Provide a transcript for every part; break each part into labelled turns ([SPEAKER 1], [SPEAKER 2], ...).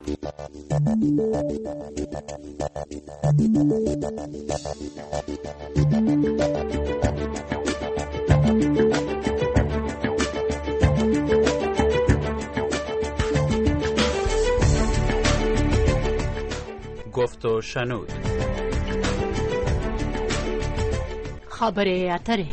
[SPEAKER 1] گفت و شنود.
[SPEAKER 2] خبره اتره.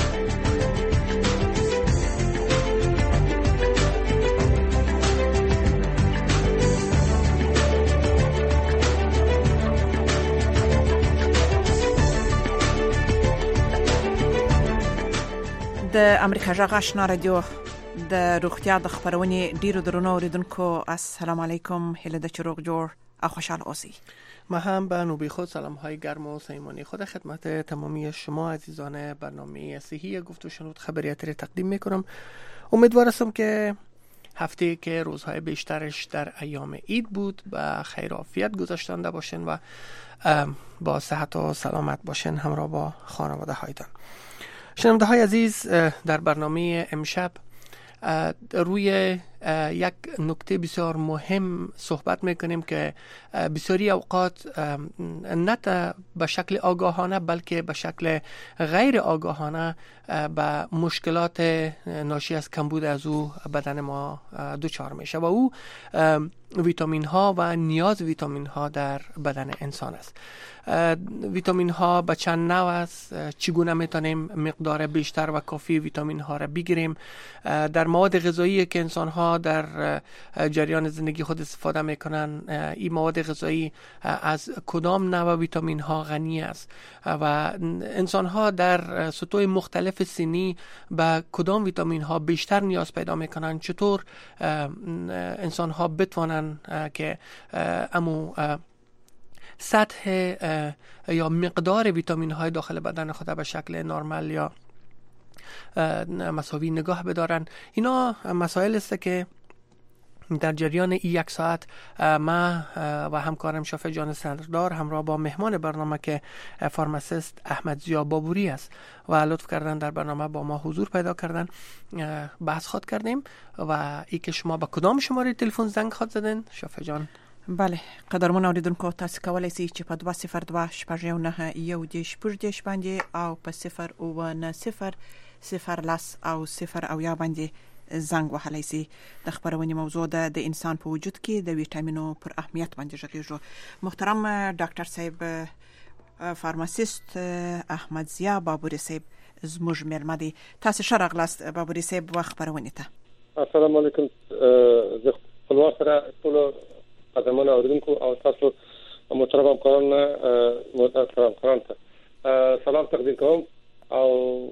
[SPEAKER 3] د امریکا غږ آشنا رادیو د روغتیا د خبرونې ډیرو درنو اوریدونکو السلام علیکم، هیله ده چې روغ جوړ او خوشحال اوسئ.
[SPEAKER 4] ما هم به نوبه خود سلام های گرم و صمیمانه خود خدمت تمامی شما عزیزان برنامه صحی گفت و شنود خبریت را تقدیم میکنم. امیدوار هستم که هفته که روزهای بیشترش در ایام عید بود و خیر و عافیت گذشتنده باشین و با صحت و سلامت باشین همراه با خانواده هایتان. شنونده های عزیز، در برنامه امشب روی یک نکته بسیار مهم صحبت میکنیم که بسیاری اوقات نه به شکل آگاهانه بلکه به شکل غیر آگاهانه به مشکلات ناشی از کمبود از او بدن ما دچار میشه و او ویتامین ها و نیاز ویتامین ها در بدن انسان است. ویتامین ها به چند نوع است، چگونه میتونیم مقدار بیشتر و کافی ویتامین ها را بگیریم، در مواد غذایی که انسان ها در جریان زندگی خود استفاده میکنن این مواد غذایی از کدام نوع ویتامین ها غنی است و انسان ها در سطوح مختلف سنی به کدام ویتامین ها بیشتر نیاز پیدا میکنن، چطور انسان ها بتوانن که امو سطح یا مقدار ویتامین های داخل بدن خود به شکل نرمال یا مساوی نگاه بدارن. اینا مسائل است که در جریان یک ساعت ما و همکارم شافع جان سردار همراه با مهمان برنامه که فارماسیست احمد ضیا بابوری است و لطف کردن در برنامه با ما حضور پیدا کردن بحث خود کردیم و ای که شما با کدام شماره تلفن زنگ خود زدن شافع جان؟
[SPEAKER 3] بله، قدرمن اوریدونکو تاسو کولای شئ چې په 202 شپږ یو دیش پوجدیش باندې او په 090 او 0 او یا باندې زنګ وهلی شئ. د خبرونې موضوع ده د انسان په وجود کې د ویټامینو پر اهمیت باندې غږیږو. محترم ډاکټر صاحب فارماسیست احمد ضیا بابوری صاحب زموږ مېلمه دی. تاسو ښه راغلاست بابوری صاحب و خبرونې ته.
[SPEAKER 5] السلام علیکم. زه خپلوان سره ټول قدرمن اوریدونکو او تاسو محترم همکاران ته سلام تقدیم کوم او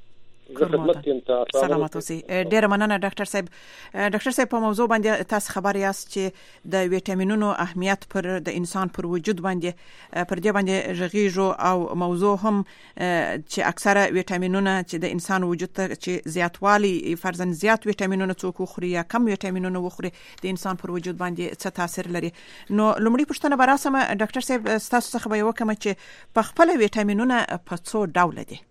[SPEAKER 3] سلامات اوسئ. ډیره مننه ډاکټر صاحب. ډاکټر صاحب په موضوع باندې تاسو خبر یاست چې د ویټامینونو اهمیت پر د انسان پر وجود باندې پر دې باندې غږیږو او موضوع هم چې اکثره ویټامینونه چې د انسان وجود ته چې زیاتوالی فرضاً زیات ویټامینونه څوک وخوري یا کم ویټامینونه وخوري د انسان پر وجود باندې څه تاثیر لري. نو لومړی پوښتنه به راسمه ډاکټر صاحب تاسو څخه به یو کوم چې په خپل ویټامینونه په څو ډول دي؟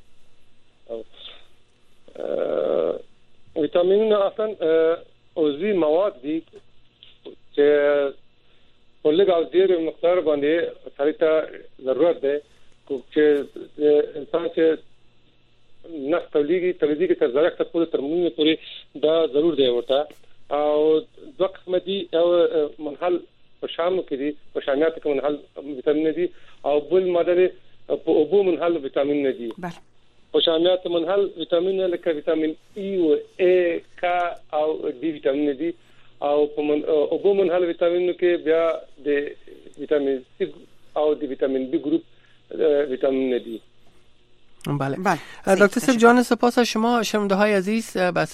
[SPEAKER 5] ویتامینونه اصلا عضوي مواد دي چې په لږ او ډېر مقدار باندې سړي ته ضرورت ده چې انسان چې نفس تولیدي تر زړښت پورې تر مونږ پورې دا ضرور دی ورته. او دوه قسم دي، او منحل په شامو کې دي، په شامیات کې منحل ویټامین دي او بل ماده په اوبو منحل ویټامین دي. په شامیات منحل ویټامین لکه ویټامین ای او ای کا او ډي ویټامین دي او په اوبو منحل ویټامین کې بیا د ویټامین سی او د ویټامین بی گروپ ویټامین دي.
[SPEAKER 4] بله. دکتر صاحب جان سپاس از شما. شنونده های عزیز به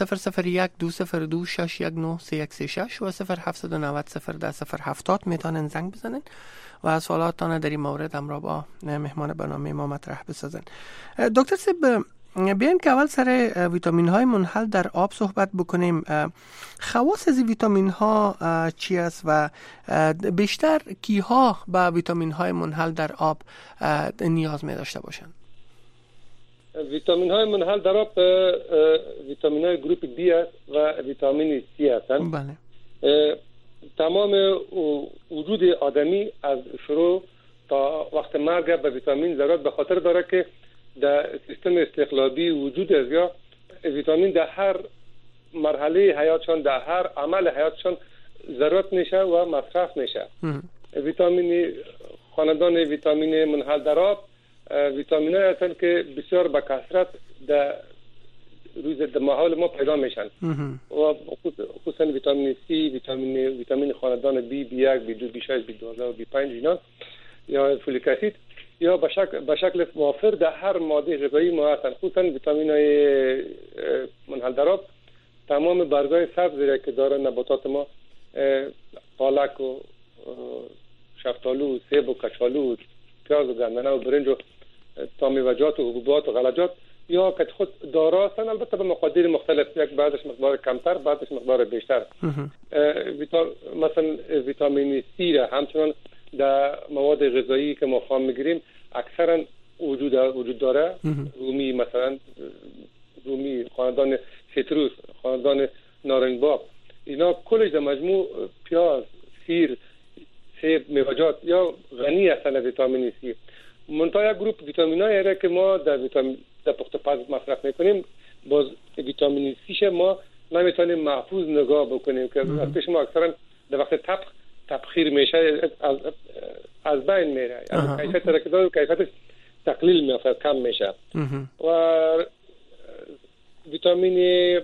[SPEAKER 4] 001-202-619-3136 و 0790-010-070 میتونن زنگ بزنن و سوالاتتان در این مورد همراه با مهمان برنامه ما مطرح بسازن. دکتر صاحب بیایم که اول سر ویتامین های منحل در آب صحبت بکنیم. خواص از ویتامین ها چی است و بیشتر کیها به ویتامین های منحل در آب نیاز می داشته باشند؟
[SPEAKER 5] ویتامین های منحل در آب ویتامین های گروپ بی است و ویتامین سی هستند.
[SPEAKER 4] بله.
[SPEAKER 5] تمام وجود آدمی از شروع تا وقت مرگ به ویتامین ضرورت به خاطر داره که در سیستم استخلابی وجود از یا ویتامین در هر مرحله حیاتشان در هر عمل حیاتشان ضرورت میشه و مصرف میشه. ویتامین خاندان ویتامین منحل در آب ویتامین های هستند که بسیار به کثرت در روز محال ما پیدا میشن و خصوصا ویتامین سی، ویتامین خاندان بی، بی 1، بی 2، بی 6، بی 12 و بی 5 اینا یا فولیک اسید یا به شکل وافر در هر ماده غذایی ما هستن. خصوصا ویتامین های منحل در آب تمام برگای سبزی که داره نباتات ما، پالک و شفتالو، سیب و کچالو، پیاز و گندنه و برنج و تا میوه‌جات و حبوبات و غلجات یا که خود دارا هستن، البته به مقادیر مختلف، یک بعدش مقدار کمتر بعدش مقدار بیشتر. مثلا ویتامین سی را همچنان در مواد غذایی که ما خام میگیریم اکثرا وجود داره. رومی مثلا رومی، خاندان سیتروس، خاندان نارنجباغ، اینا کلش در مجموع پیاز، سیر، سیب، میوه‌جات یا غنی هستن از ویتامین سی. منتها یک گروه ویتامینایی که ما در پخت و پز مصرف میکنیم، باز ویتامین سی ما نمیتونیم محفوظ نگاه بکنیم که از پیش ما اکثرا در وقت تبخیر میشه از بین میره، یعنی کیفیت رکدار و کیفیتش تقلیل میافته، کم میشه. و ویتامین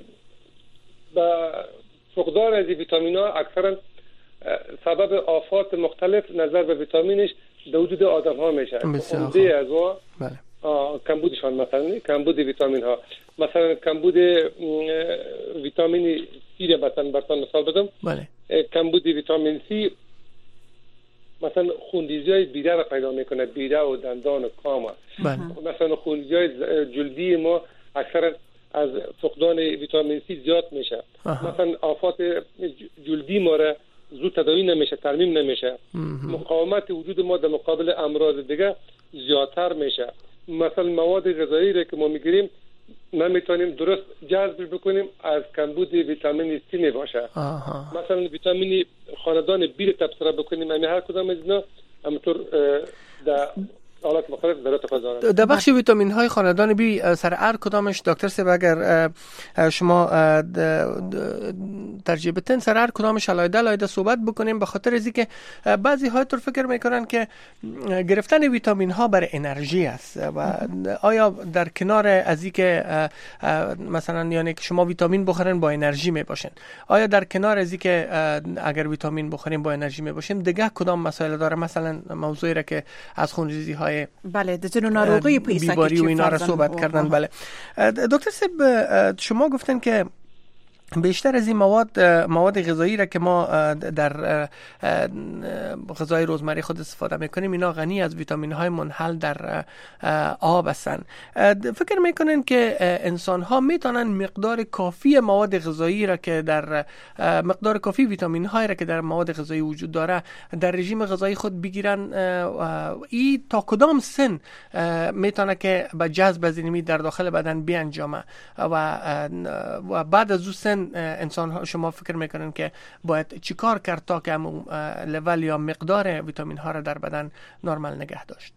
[SPEAKER 5] با فقدان از ویتامین ها اکثرا سبب آفات مختلف نظر به ویتامینش در وجود آدم ها میشه. عمده از وا کمبودشان، مثلا کمبود ویتامین ها، مثلا کمبود ویتامین سی را مثلا مثال بدم. کمبود ویتامین سی مثلا خونریزی های بیره را پیدا میکنه، بیره و دندان و کام. مثلا خونریزی های جلدی ما اکثرا از فقدان ویتامین سی زیاد میشه. مثلا آفات جلدی ما را زود تداوی نمیشه، ترمیم نمیشه. مقاومت وجود ما در مقابل امراض دیگه زیادتر میشه. مثلا مواد غذایی را که ما میگیریم نمیتونیم درست جذب بکنیم از کمبود ویتامین سی میباشه. مثلا ویتامین خاندان بی را تبصره بکنیم، یعنی هر کدام از اینا همونطور در حالات مختلف ضرورت خود دارند.
[SPEAKER 4] در بخش ویتامین های خاندان بی سر هر کدامش دکتر صاحب اگر شما ترجیح بدین سر هر کدامش علایده صحبت بکنیم، به خاطر از اینکه بعضی ها طور فکر میکنن که گرفتن ویتامین ها برای انرژی است و آیا در کنار از اینکه مثلا یعنی که شما ویتامین بخورین با انرژی میباشین، آیا در کنار از اینکه اگر ویتامین بخوریم با انرژی میباشیم دیگه کدام مسائل داره؟ مثلا موضوعی را که از خونریزی های
[SPEAKER 3] بله د ځینو ناروغي په ایسا
[SPEAKER 4] بیماری و اینا را صحبت کردن. بله دکتر صاحب شما گفتن که بیشتر از این مواد غذایی را که ما در غذای روزمره خود استفاده میکنیم اینا غنی از ویتامین های منحل در آب هستند. فکر میکنن که انسان ها میتونن مقدار کافی مواد غذایی را که در مقدار کافی ویتامین های را که در مواد غذایی وجود داره در رژیم غذایی خود بگیرن؟ ای تا کدام سن میتونه که به جذب از اینمی در داخل بدن بیانجامه و بعد از اون سن انسان ها شما فکر میکنن که باید چیکار کرد تا که همون لول یا مقدار ویتامین ها را در بدن نرمال نگه داشت؟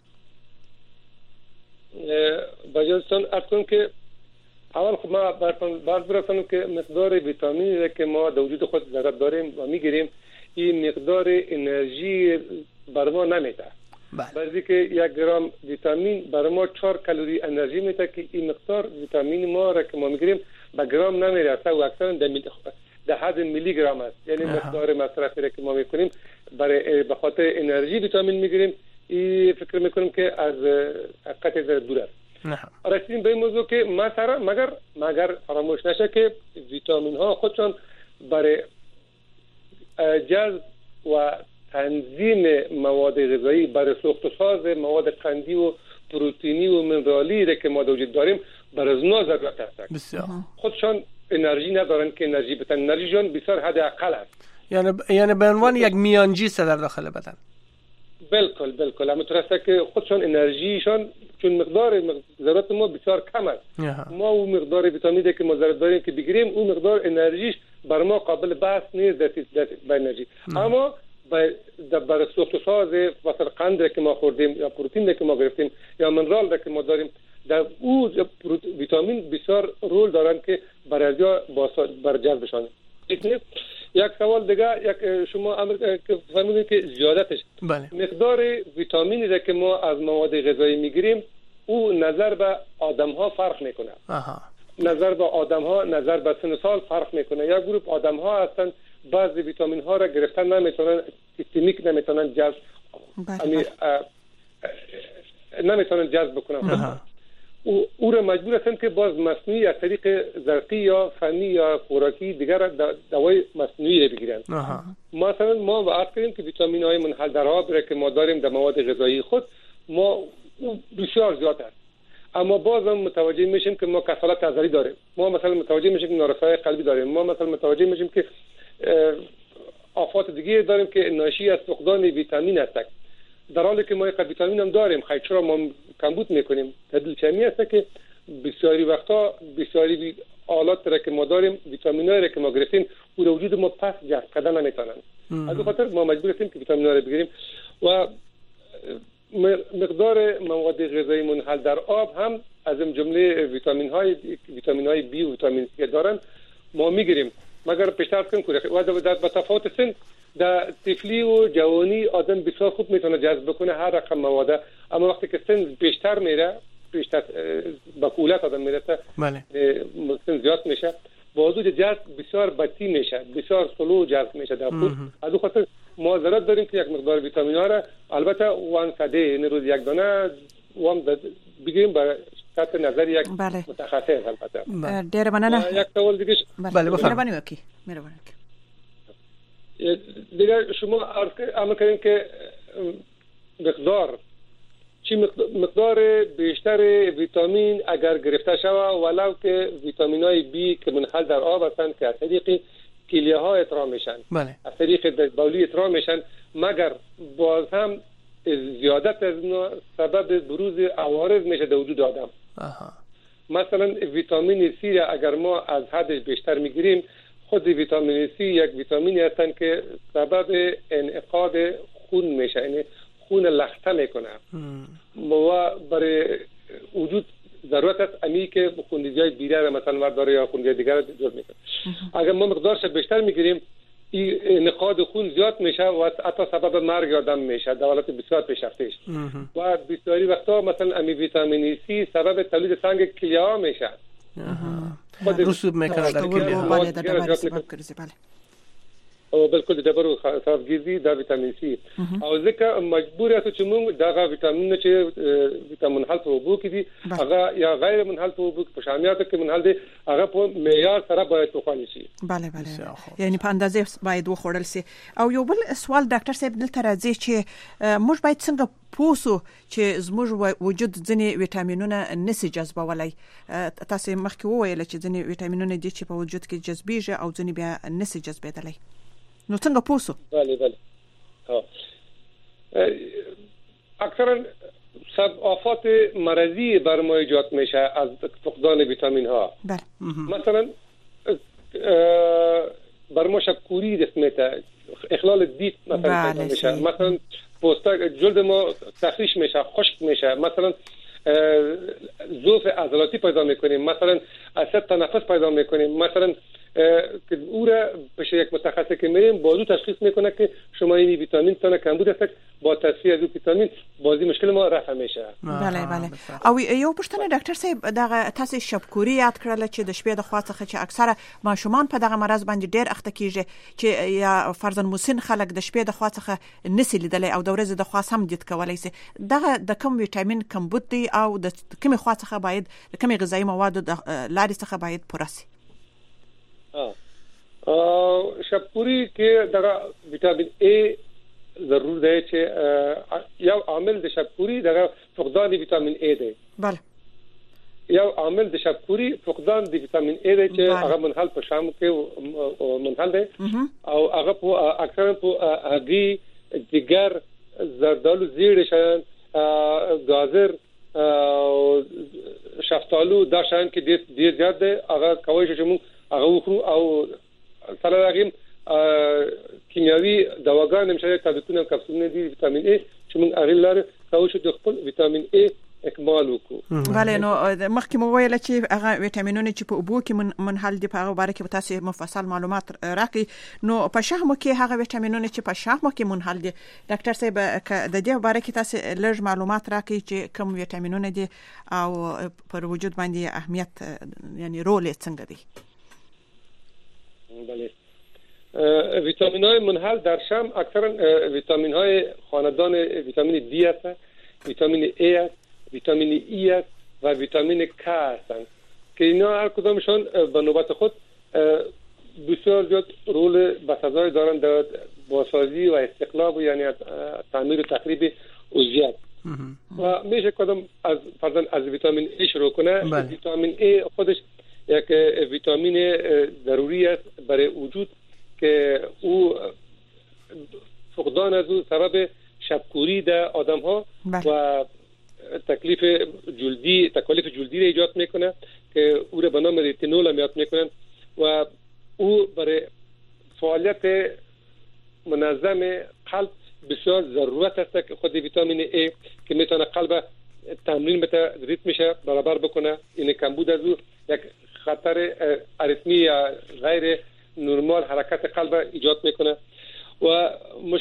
[SPEAKER 5] باید ارتون که اول خب ما باید برسانم که مقدار ویتامینی را که ما در وجود خود ضرورت داریم و میگیریم این مقدار انرژی بر ما نمیده. بعضی که 1 گرم ویتامین بر ما 4 کالری انرژی میده که این مقدار ویتامین ما را که ما میگیریم به گرم نمیرسه و اکثرا در حد میلی گرم است. یعنی مقدار مصرفی را که ما میکنیم برای به خاطر انرژی ویتامین میگیریم، این فکر میکنیم که از حقیقت دور است. رسیدیم به این موضوع که مگر فراموش نشه که ویتامین ها خودشان برای جذب و تنظیم مواد غذایی، برای ساخت و ساز مواد قندی و پروتئینی و منرالی را که ما در وجود داریم برای از اونا ضرورت هست. خودشان انرژی ندارن که انرژی بدن، انرژیشان بسیار حد اقل است.
[SPEAKER 4] یعنی به عنوان یک میانجی در داخل بدن.
[SPEAKER 5] بالکل همونطور است که خودشان انرژیشان چون مقدار ضرورت ما بسیار کم است. ما اون مقدار ویتامینی که ما ضرورت داریم که بگیریم اون مقدار انرژیش بر ما قابل بحث نیست در انرژی. اما بر سوخت و ساز مثلا قند که ما خوردیم یا پروتئین که ما گرفتیم یا منرال که ما داریم، در او ویتامین بسیار رول دارن که بر جذبشان. یک سوال دیگه، شما فرمودید که زیادتش مقدار ویتامینی که ما از مواد غذایی میگیریم او نظر به آدم ها فرق میکنه. نظر به آدم ها، نظر به سن و سال فرق میکنه. یک گروه آدم ها هستن بعضی ویتامین ها را گرفتن نمیتونن، سیستمیک نمیتونن جذب نمیتونن جذب بکنن. او را مجبور هستن که باز مصنوعی از طریق زرقی یا فنی یا خوراکی دیگر دوای مصنوعی بگیرن. مثلا ما وعده کردیم که ویتامین های منحل در آب که ما داریم در مواد غذایی خود ما بسیار زیاد است، اما باز هم متوجه میشیم که ما کسالت عضلی داریم، ما مثلا متوجه میشیم که نارسایی قلبی داریم، ما مثلا متوجه میشیم که آفات دیگه داریم که ناشی از فقدان ویتامین است، در حالی که ما یک ویتامین هم داریم. خیلی چرا ما کمبود میکنیم؟ دلیل چمی است که بسیاری وقتا بسیاری آلات را که ما داریم، ویتامینایی را که ما گرفتیم او را وجود ما پس جذب کردن نمیتونن. از این خاطر ما مجبور هستیم که ویتامین‌ها را بگیریم و مقدار مواد غذایی منحل در آب هم از این جمله ویتامین های بی و ویتامین سی دارن ما میگیریم، مگر پیشتر کنیم و در تفاوت سن در طفلی و جوانی آدم بسیار خوب میتونه جذب بکنه هر رقم مواد، اما وقتی که سن بیشتر میره، بیشتر بکولت آدم میرسه، سن زیاد میشه، با وجود جذب بسیار بطی میشه، بسیار سلو جذب میشه در خود. از اون خاطر ما ضرورت داریم که یک مقدار ویتامین ها را البته وان سده این روز یک دانه وام بگیریم برای تحت نظر یک متخصص. البته
[SPEAKER 3] ډیر مننه.
[SPEAKER 5] یک سوال دیگه
[SPEAKER 3] مهرباني وکړئ.
[SPEAKER 5] دیگه شما عرض کردین که مقدار بیشتر ویتامین اگر گرفته شود ولو که ویتامین های بی که منحل در آب هستند که از طریق کلیه ها اطراح میشن، از طریق بولی اطراح میشن، مگر باز هم زیادت از اینا سبب بروز عوارض میشه در وجود آدم. مثلا ویتامین سی را اگر ما از حدش بیشتر میگیریم، خود ویتامین سی یک ویتامینی هستن که سبب انعقاد خون میشه، یعنی خون لخته میکنه و برای وجود ضرورت است امی که خونریزی بیره را مثلا ورداره یا خونریزی دیگر را جذب میکنه. اگر ما مقدارش بیشتر میگیریم این انعقاد خون زیاد میشه و حتی سبب مرگ آدم میشه در حالت بسیار پیشرفته و بسیاری وقتا مثلا امی ویتامین سی سبب تولید سنگ کلیه ها میشه.
[SPEAKER 4] رسوب میکنه در کلیه ها.
[SPEAKER 3] بله در دبر سبب کرده. بله
[SPEAKER 5] او بالکل د برو صاحب ګرځي دا ویټامین سی او ځکه مجبور یاست چې موږ دا ویټامین چې ویټامین حل په وبو کې دي هغه یا غیر منحل په وبو کې په شامیاتو کې منحل دي هغه په معیار سره باید وخوړل شي.
[SPEAKER 3] بله یعنی په اندازې باید وخوړل شي. او یو بل سوال ډاکټر صاحب دلته راځي چې موږ باید څنګه پوسو چې زموږ وجود ځنې ویټامینونه نسی جذبولای. تاسو مخکې وویل چې ځنې ویټامینونه دي چې په وجود کې جذبېږي او ځنې بیا نسی جذبېدلای. نو څنګه پوسو؟
[SPEAKER 5] بله اکثرا آفات مرضی بر ما ایجاد میشه از فقدان ویتامین ها. مثلا بر ما شبکوری دست اخلال دید مثلا پیدا میشه، مثلا جلد ما تخریش میشه، خشک میشه، مثلا ضعف عضلاتی پیدا میکنیم، مثلا اسید تنفس پیدا میکنیم، مثلا که او را پیش یک متخصص که میریم بازو تشخیص میکنه که شما این ویتامین تونه کمبود است، با تصفیه از ویتامین بازی مشکل ما رفع میشه.
[SPEAKER 3] بله او یو پښتنه ډاکټر صاحب دغه تاسو شبکوري یاد کړل چې د شپې د خوا څخه چې اکثره ماشومان په دغه مرض باندې ډېر اخته کیږي چې یا فرضاً مسن خلک د شپې د خوا څخه نسی لیدلای او د ورځې د خوا سم دید کولای شي. دغه د کوم ویټامین کمبود دی او د کومه خوا څخه باید د کومه غذایی موادو د لارې څخه باید پوره شي؟
[SPEAKER 5] شبکوری کې دغه ویټامین ای ضرور دی چې یو عامل د شبکوری دغه فقدان ویټامین ای دی.
[SPEAKER 3] بله
[SPEAKER 5] یو عامل د شبکوری فقدان د ویټامین ای دی چې هغه منحل په شام کې منحل دی او هغه په اکثرا په هګۍ، جگر، زردالو زیړ شیان، گازر، شفتالو دا شیان کې ډېر زیات دی. هغه کولی شي چې موږ هغه وخورو او سره راغیم کیمیاوي دواګان نشه تابلتونه کپسولونه دي ویټامین ای چې موږ اغه لاره کوو چې د خپل ویټامین ای اکمال وکړو.
[SPEAKER 3] بله نو مخکې مو ویل چې هغه ویټامینونه چې په اوبو کې منحل دي په هغه باره کې به تاسو مفصل معلومات راکړي. نو په شحمو کې هغه ویټامینونه چې په شحمو کې منحل دي ډاکټر صاحب د دې باره کې تاسو لږ معلومات راکړي چې کوم ویټامینونه دي او پر وجود باندې اهمیت یعنی رول څنګه دی؟
[SPEAKER 5] بله ویتامین های منحل در شحم اکثرا ویتامین های خاندان ویتامین دی هستند، ویتامین ای است، ویتامین ای است و ویتامین K هستند که اینا هر کدامشان به نوبت خود بسیار زیاد رول بسزای دارند در بازسازی و استقلاب و یعنی تعمیر و تخریب عضویت و میشه کدام از ویتامین ای شروع کنه. ویتامین ای خودش یک ویتامین ضروری است برای وجود که او فقدان از او سبب شبکوری در آدم ها و تکلیف جلدی را ایجاد میکنه که او را به نام ریتینول هم یاد میکنن و او برای فعالیت منظم قلب بسیار ضرورت است که خود ویتامین ای که میتونه قلب تمرین بده، ریتمش برابر بکنه. این کمبود از او یک خطر اریتمی یا غیر نرمال حرکت قلب ایجاد میکنه و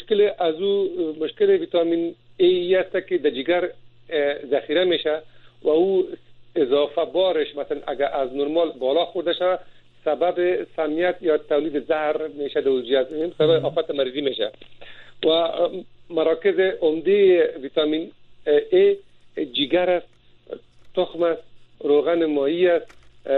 [SPEAKER 5] مشکل ویتامین ای است که در جگر ذخیره میشه و او اضافه بارش مثلا اگر از نرمال بالا خورده شه سبب سمیت یا تولید زهر میشه در عضویت، سبب آفت مریضی میشه و مراکز عمده ویتامین ای جگر است، تخم است، روغن ماهی است،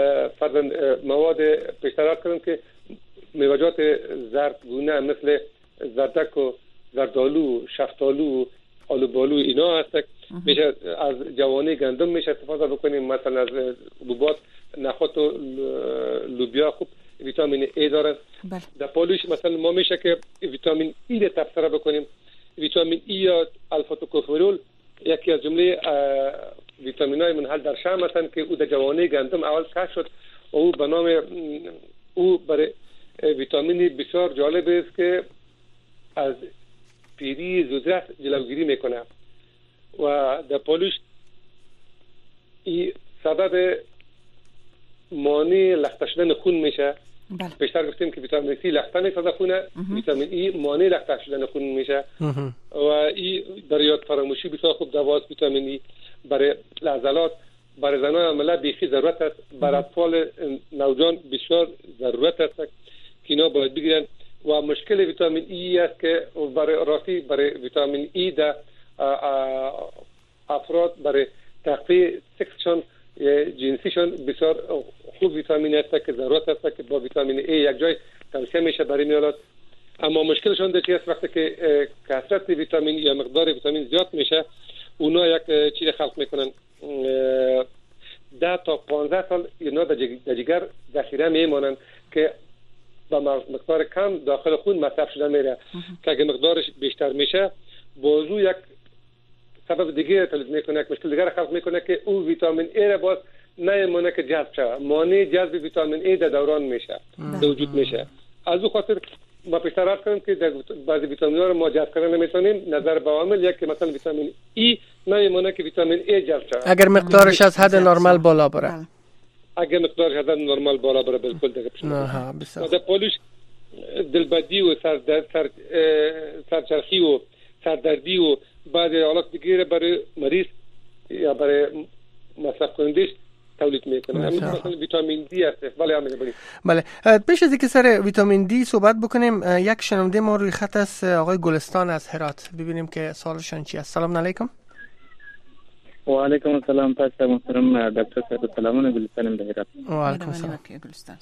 [SPEAKER 5] مواد پیشتر کردم که میوه‌جات زردگونه مثل زردک و زردآلو، شفتالو، آلوبالو اینا هست. میشه از جوانه گندم میشه استفاده بکنیم، مثلا از حبوبات نخود و لوبیا خوب ویتامین ای دارن. در پالوش مثلا ما میشه که ویتامین ای رو تبصره بکنیم. ویتامین ای یا الفا توکوفرول یکی از جمله ویتامین‌های منحل در شحم هستند که او در جوانه گندم اول کشف شد و او به نام او برای ویتامینی بسیار جالب است که از پیری زودرس جلوگیری میکنه و در پالوش این سبب مانع لخته شدن خون میشه. بیشتر گفتیم که ویتامین سی لخته میسازه خونه، ویتامین ای مانع لخته شدن خون میشه و این برای یاد فراموشی بسیار خوب دواست. ویتامین ای برای عضلات، برای زنان عمله بیخی ضرورت است، برای اطفال نوجوان بسیار ضرورت است که اینا باید بگیرن و مشکل ویتامین ای است که برای ویتامین ای در افراد برای تقویت سکسشان جنسیشان بسیار خوب ویتامین است که ضرورت است که با ویتامین ای یک جای توصیه میشه برای میالات. اما مشکلشون در چی است وقتی که کثرت ویتامین یا مقدار ویتامین زیاد میشه اونا یک چیز خلق میکنن 10 تا 15 سال اینا در جگر ذخیره میمونن که با مقدار کم داخل خون مصرف شده میره که اگه مقدارش بیشتر میشه بازو یک سبب دیگه تولید میکنه، یک مشکل دیگه خلق میکنه که او ویتامین ای را باز نمیمونه که جذب شه، مانع جذب ویتامین ای در دوران میشه، در وجود میشه. از او خاطر ما پیشتر عرض کردم که در بعضی ویتامین‌ها رو ما جذب کردن نمیتونیم، نظر به عامل یک که مثلا ویتامین ای نمیمونه که ویتامین ای جذب شه
[SPEAKER 4] اگر مقدارش از حد نرمال بالا بره.
[SPEAKER 5] اگر مقدارش از حد نرمال بالا بره بالکل دیگه پیش میاد. در پالوش دلبدی و سرچرخی و سردردی و بعضی حالات دیگه برای مریض یا برای مصرف کنندش تولید میکنه. همین مثلا ویتامین دی است.
[SPEAKER 4] بله پیش از اینکه سر ویتامین دی صحبت بکنیم یک شنونده ما روی خط است، آقای گلستان از هرات، ببینیم که سوالشون چی است. سلام علیکم.
[SPEAKER 1] و علیکم السلام. تاسو محترم ډاکټر صاحب سلامونه. گلستان د هرات.
[SPEAKER 4] و علیکم السلام.
[SPEAKER 3] گلستان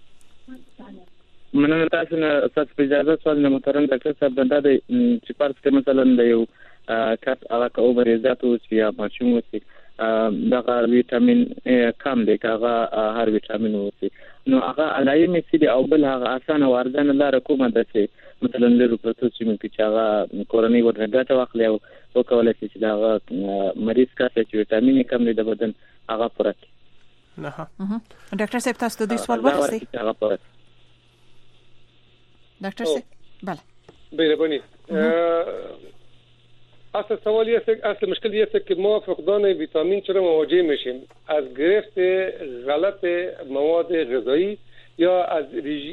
[SPEAKER 1] مننه. تاسو نه تاسو په اجازه سوال نه محترم ډاکټر صاحب د چې پارس کې مثلا د یو کس هغه کو مریضات او یا ماشوم وسی دغه ویټامین کم دی، هغه هر ویټامین وسی نو هغه علایمې سي او بل هغه اسانه وارزانه لار کومه ده چې مثلا لرو پروتو چې موږ چې هغه کورنۍ ورغټه واخلې او وکولای شي چې دا مریض کاته چې ویټامین کم دی د بدن هغه پرته نه.
[SPEAKER 3] ډاکټر صاحب تاسو د دې سوال ورسې دکتر صاحب بله
[SPEAKER 5] مهربانی. اصل سوالی است، اصل مشکلی است که ما فقدان ویتامین چرا مواجه میشیم؟ از گرفت غلط مواد غذایی یا از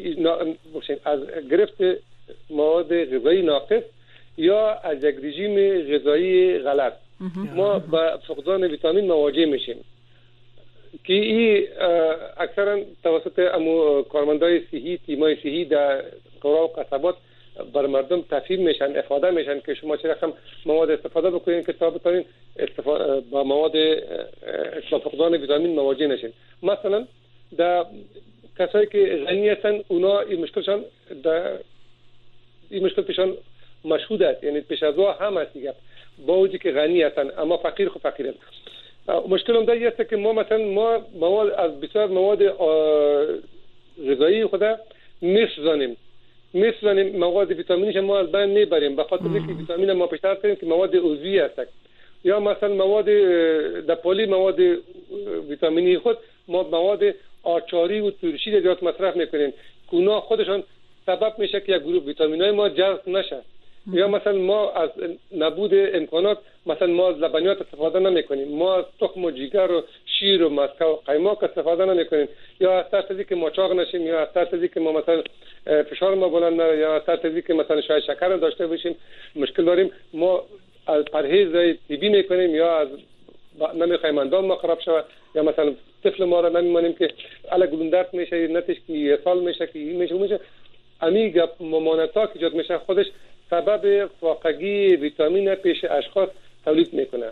[SPEAKER 5] گرفت مواد غذایی ناقص یا از یک رژیم غذایی غلط ما با فقدان ویتامین مواجه میشیم که این اکثرا توسط کارمندای صحی، تیمای صحی در قرا و قصبات بر مردم تفهیم میشن، افاده میشن که شما چه رقم مواد استفاده بکنین که تا بتونین با مواد فقدان ویتامین مواجه نشین. مثلا در کسایی که غنی هستن اونا این مشکل پیشان مشهود است، یعنی پیش از او هم است دیگه، با وجودی که غنی هستن اما فقیر هستن. مشکل هم دایی است که ما مثلا مواد از بسیار مواد غذایی خدا میسوزانیم مواد ویتامینیش ما از بین میبریم به خاطر اینکه ویتامین ما پیشتر کردیم که مواد عضوی است، یا مثلا مواد در پلی مواد ویتامینی خود ما مواد آچاری و ترشی را زیاد مصرف میکنیم که اونا خودشان سبب میشه که یک گروه ویتامینای ما جذب نشه. یا مثلا ما از نبود امکانات مثلا ما از لبنیات استفاده نمیکنیم، ما از تخم و جگر و شیر و مسکه و قیماق استفاده نمیکنیم، یا از ترس از اینکه ما چاق نشیم، یا از ترس از اینکه ما مثلا فشار ما بلند نره، یا از ترس از اینکه مثلا شاید شکر داشته باشیم مشکل داریم، ما از پرهیز طبی میکنیم یا از نمیخوایم اندام ما خراب شود، یا مثلا طفل ما را نمیمانیم که الا گلوندرد میشه نتش که سال میشه که میشه امیگا ممانعتا که ایجاد میشه خودش سبب فاقگی ویتامین پیش اشخاص تولید میکنه.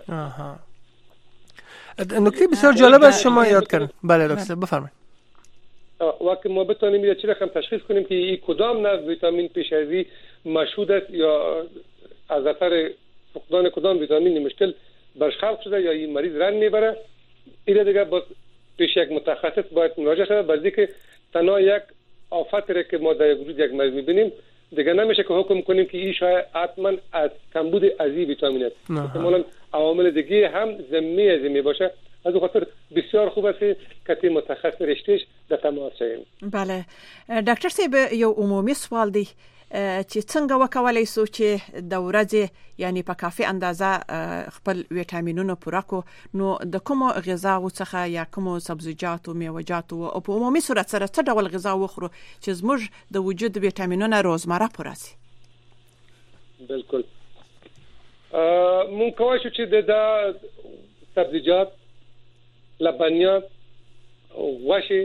[SPEAKER 4] نکته بسیار جالب از شما یاد کردن. بله دکتر بفرمایید.
[SPEAKER 5] وقتی ما بتونیم چه رقم تشخیص کنیم که این کدام نوع ویتامین پیش ازی مشهود است یا از اثر فقدان کدام ویتامین مشکل برش خلق شده یا این مریض رنج میبره، این دیگه با پیش یک متخصص باید مراجعه شود. بعضی که تنها یک آفت را که ما در وجود یک مریض میبینیم دیگه نمیشه که حکم کنیم که این شاید حتما از کمبود از این ویتامین است. احتمالاً عوامل دیگه هم ضمنی باشه. از اون خاطر بسیار خوب است که متخصص رشتهش در تماس شیم.
[SPEAKER 3] بله ډاکټر صاحب یو عمومي سوال دی چې څنګه وکولای شو چې د ورځې یعنی په کافي اندازه خپل ویټامینونه پوره کو، نو د کومو غذاو څخه یا کومو سبزیجاتو میوه‌جاتو او په عمومي صورت سره څه ډول غذا وخورو چې زموږ د وجود ویټامینونه روزمره پوره شي؟
[SPEAKER 5] بالکل مونږ کولی شو چې د سبزیجات، لبنیات، غوښې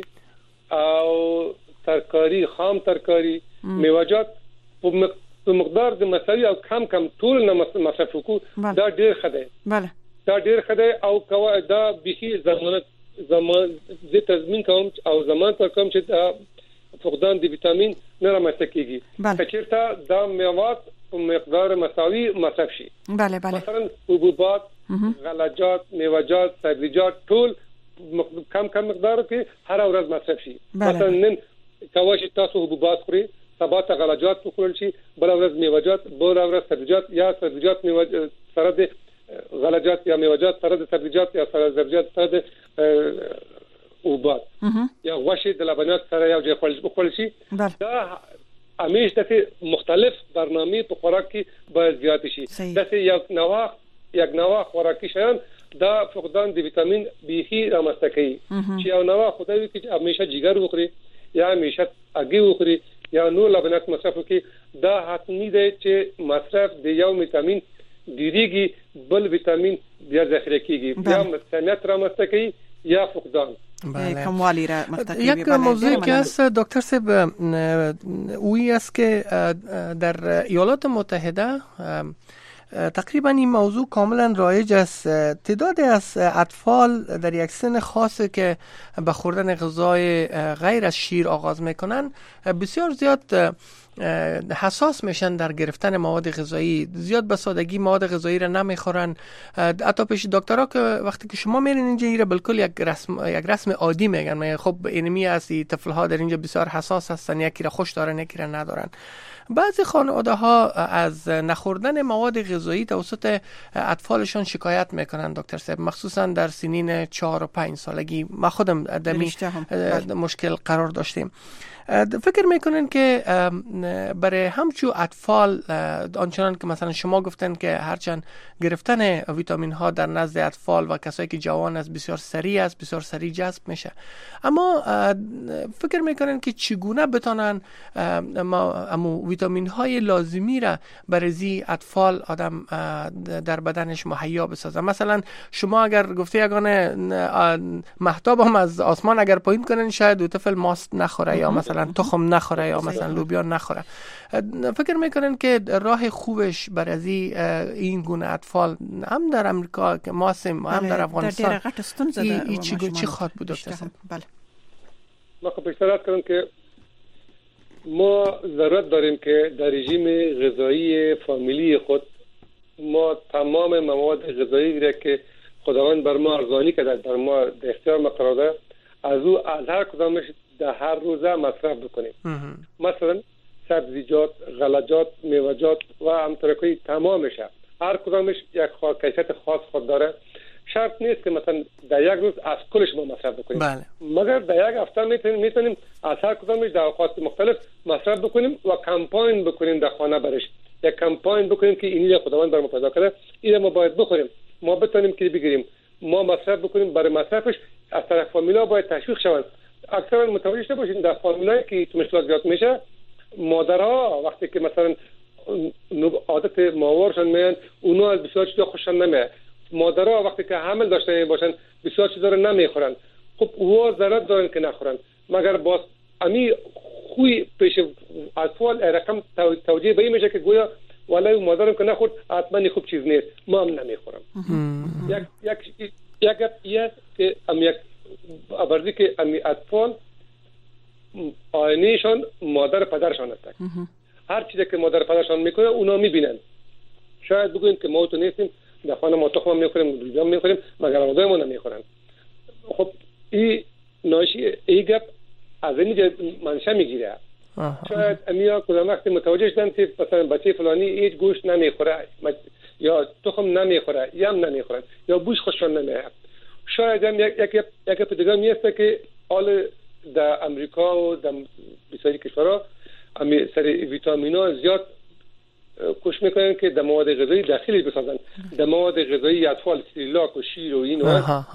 [SPEAKER 5] او ترکاری، خام ترکاری، میوه‌جات په مقدار د مساوي او کم ټول نه مصرف وکړو. دا ډیر ښه دی. بله دا ډیر ښه دی او دا بيخي زمان زه تضمین کوم او زمان تر کوم چې دا فقدان د ویټامین نه رامنځته کیږي که چېرته دا میوات په مقدار مساوي مصرف شي. بله مثلا حبوبات، غلجات، میوه‌جات، سبزیجات ټول کم مقدار کې هر ورځ مصرف شي. مثلا نن کولی شي تاسو حبوبات خورئ، سبا ته غلجات وخورل شي، بل ورځ میوه‌جات، بل ورځ سبزیجات، یا سبزیجات میوه سره د غلجات یا میوه‌جات سره د سبزیجات یا سبزیجات سره د حبوبات یا غوښې د لبنیات سره یو ځای خوړل شي. دا همیشه د مختلف برنامه په خوراک کې باید زیات شي. داسې یک نوع خوراکي شیان دا فقدان د ویټامین بي رامنځته کوي چې یو نوع خدای کې همیشه جګر وخوري یا همیشه اګي وخوري یا نور لبنیات مصرف وکړي. دا حتمی دی چې مصرف د یو ویټامین ډیریږي بل ویټامین بیا ذخیره کیږي، یا مسمومیت رامنځته کوي یا فقدان.
[SPEAKER 3] کموالی را مختلفی.
[SPEAKER 4] یک موضوعی که است دکتر صاحب اویی است که در ایالات متحده تقریبا این موضوع کاملا رایج است. تعدادی از اطفال در یک سن خاصی که به خوردن غذای غیر از شیر آغاز میکنن بسیار زیاد حساس میشن در گرفتن مواد غذایی، زیاد به سادگی مواد غذایی را نمیخورن. حتی پیش دکترها که وقتی که شما میرین اینجا ایره بالکل یک رسم عادی میگن خب اینمی است، طفل ها در اینجا بسیار حساس هستن، یکی را خوش دارن یکی را ندارن. بعضی خانواده ها از نخوردن مواد غذایی توسط اطفالشان شکایت میکنن دکتر صاحب، مخصوصا در سنین 4 و 5 سالگی. ما خودم دمی مشکل قرار داشتیم. فکر میکنن که برای همچو اطفال آنچنان که مثلا شما گفتن که هرچند گرفتن ویتامین ها در نزد اطفال و کسایی که جوان است بسیار سریع جذب میشه، اما فکر میکنن که چگونه بتونن امو ویتامین های لازمی را برای اطفال آدم در بدنش مهیا بسازه؟ مثلا شما اگر گفته یگانه مهتاب هم از آسمان اگر پایین کنن شاید دو طفل ماست نخوره یا مثلا تخم نخوره یا مثلا لوبیا نخوره. فکر میکنن که راه خوبش برای این گونه اطفال هم در امریکا که ماسم هم در افغانستان چی خواهد بود دکتر؟
[SPEAKER 3] بله
[SPEAKER 5] ما خب اشتراک کنم که ما ضرورت داریم که در رژیم غذایی فامیلی خود ما تمام مواد غذایی را که خداوند بر ما ارزانی کرده بر ما در اختیار ما قرار داده از هر کدامش در هر روزه مصرف بکنیم. مثلا سبزیجات، غلجات، میوه‌جات و همطرکی تمامش هر کدامش یک کیفیت خاص خود داره. شرط نیست که مثلا در یک روز از کلش ما مصرف بکنیم.
[SPEAKER 4] بله.
[SPEAKER 5] مگر در یک هفته میتونیم از هر کدامش در اوقات مختلف مصرف بکنیم و کمپاین بکنیم در خانه برش. یک کمپاین بکنیم که اینی خداوند بر ما پیدا کرده، اینو ما باید بخوریم، ما بتونیم که بگیریم، ما مصرف بکنیم. برای مصرفش از طرف فامیلا باید تشویق شوند. اکثرا متوجه شده باشین در فامیلایی که تو مشکلات زیاد میشه، مادرها وقتی که مثلا عادت ماورشون میان اونا از بسیار چیزا خوششون نمیاد. مادرها وقتی که حمل داشته باشن بسیار چیزا رو نمیخورن. خب اوها ضرورت دارن که نخورن، مگر باز امی خوی پیش اطفال رقم توجیه به این میشه که گویا والله مادرم که نخورد حتما خوب چیز نیست، ما هم نمیخورم. یک که یک ابرزی که امی اطفال آینهشان مادر پدرشان است. هر چیزی که مادر پدرشان میکنه اونا میبینن. شاید بگویم که ما تو نیستیم، در خانه ما تخم میخوریم، لوبیا میخوریم، مگر آدم ما نمیخورن. خب این ناشی ای گپ از اینجا منشأ میگیره. شاید امیا کدام وقت متوجه شدن که مثلا بچه فلانی هیچ گوشت نمیخوره یا تخم نمیخوره یا هم نمیخورن یا بوش خوششون نمیاد. شاید هم یک دیگه میسته که حال در امریکا و در بسیاری کشورها امی سر ویتامینا زیاد کوشش میکنن که در مواد غذایی داخلی بسازن. در مواد غذایی اطفال سیریلاک و شیر و اینا